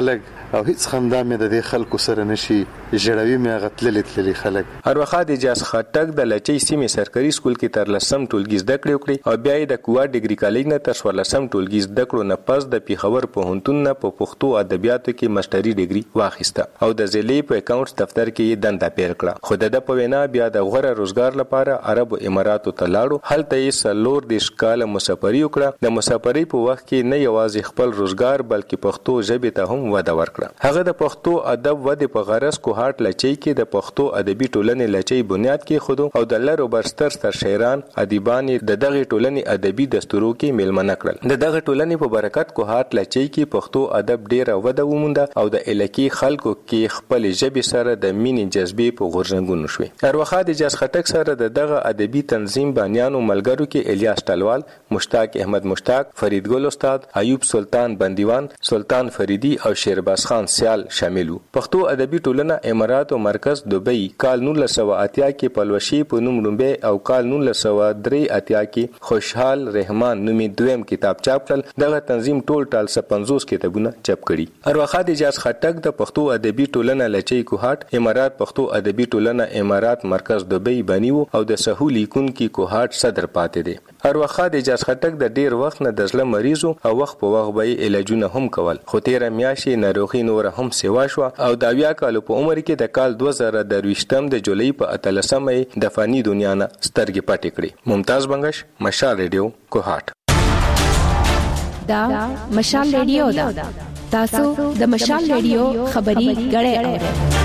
او هیڅ خندا مې د خلکو سره نشي جوړوي مې غتللې خلک. ارواخا د اجاز خټک د لچي سیمې سرکاري سکول کې تر لسم ټولګي زده کړې وکړي او بیا یې د کوه ډیګري کالج نه تر 14 ټولګي زده کړو نه پس د پیښور پوهنتون نه په پښتو ادبیاتو کې ماستري ډیګري واخیسته او د ضلعي په اکاونټس دفتر کې یې دنده پیل کړه. خو د په وینا بیا د غوړه روزګار لپاره عرب اماراتو ته لاړو. هلته یې سلور د ښکاله مسافري وکړه. د مسافري په وخت کې نه یوازې خپل روزګار بلکې پښتو ژبې ته هم وده ورکړه. هغه د پښتو ادب ودې په غرض کوهاټ لچي کې د پښتو ادبي ټولنې لچي بنیاد کې خودو او د لرو برستر شاعران ادیبان د دغه ټولنې ادبي دستورو کې میلمنه کړل. د دغه ټولنې په برکت کوهاټ لچي کې پښتو ادب ډیره وده ومونده او د الکی خلکو کې خپل ژبې سره د مینې جذبې په غورځنګونو شوې. ارواخا د اجاز خټک سره د دغه ادبي تنظیم بانیانو ملګرو کې الیاس ټلوال، مشتاق احمد مشتاق، فریدګل استاد، ایوب سلطان بندیوان، سلطان فریدی او شیرباز خان سیال شامل وو. پښتو ادبي ټولنه امارات او مرکز دوبۍ کال 1980 کې پلوشي په نوم لومبه او کال 1983 کې خوشحال رحمان نومي دویم کتاب چاپ کړل. دغه تنظیم ټول 50 کتابونه چاپ کړي. ارواخا د اجاز خټک د پښتو ادبي ټولنه لچي کوهاټ امارات پښتو ادبي ټولنه امارات مرکز دوبۍ بنیو او د سهول لیکونکي کوهاټ صدر پاتې دي. ارواخا د اجاز خټک د ډیر وخت نه د زړه مریضو او وخت په وخت به علاجونه هم کول. خو تیر میاشتې ناروغي نور هم سیوا شو او د 20 کال په عمر کې د کال 2023 د جولای په 13مې د فانی دنیا نه سترګې پټې کړې. ممتاز بنگش، مشال ریډیو، کوهاټ. دا مشال ریډیو دا تاسو د مشال ریډیو خبري غړې اورئ.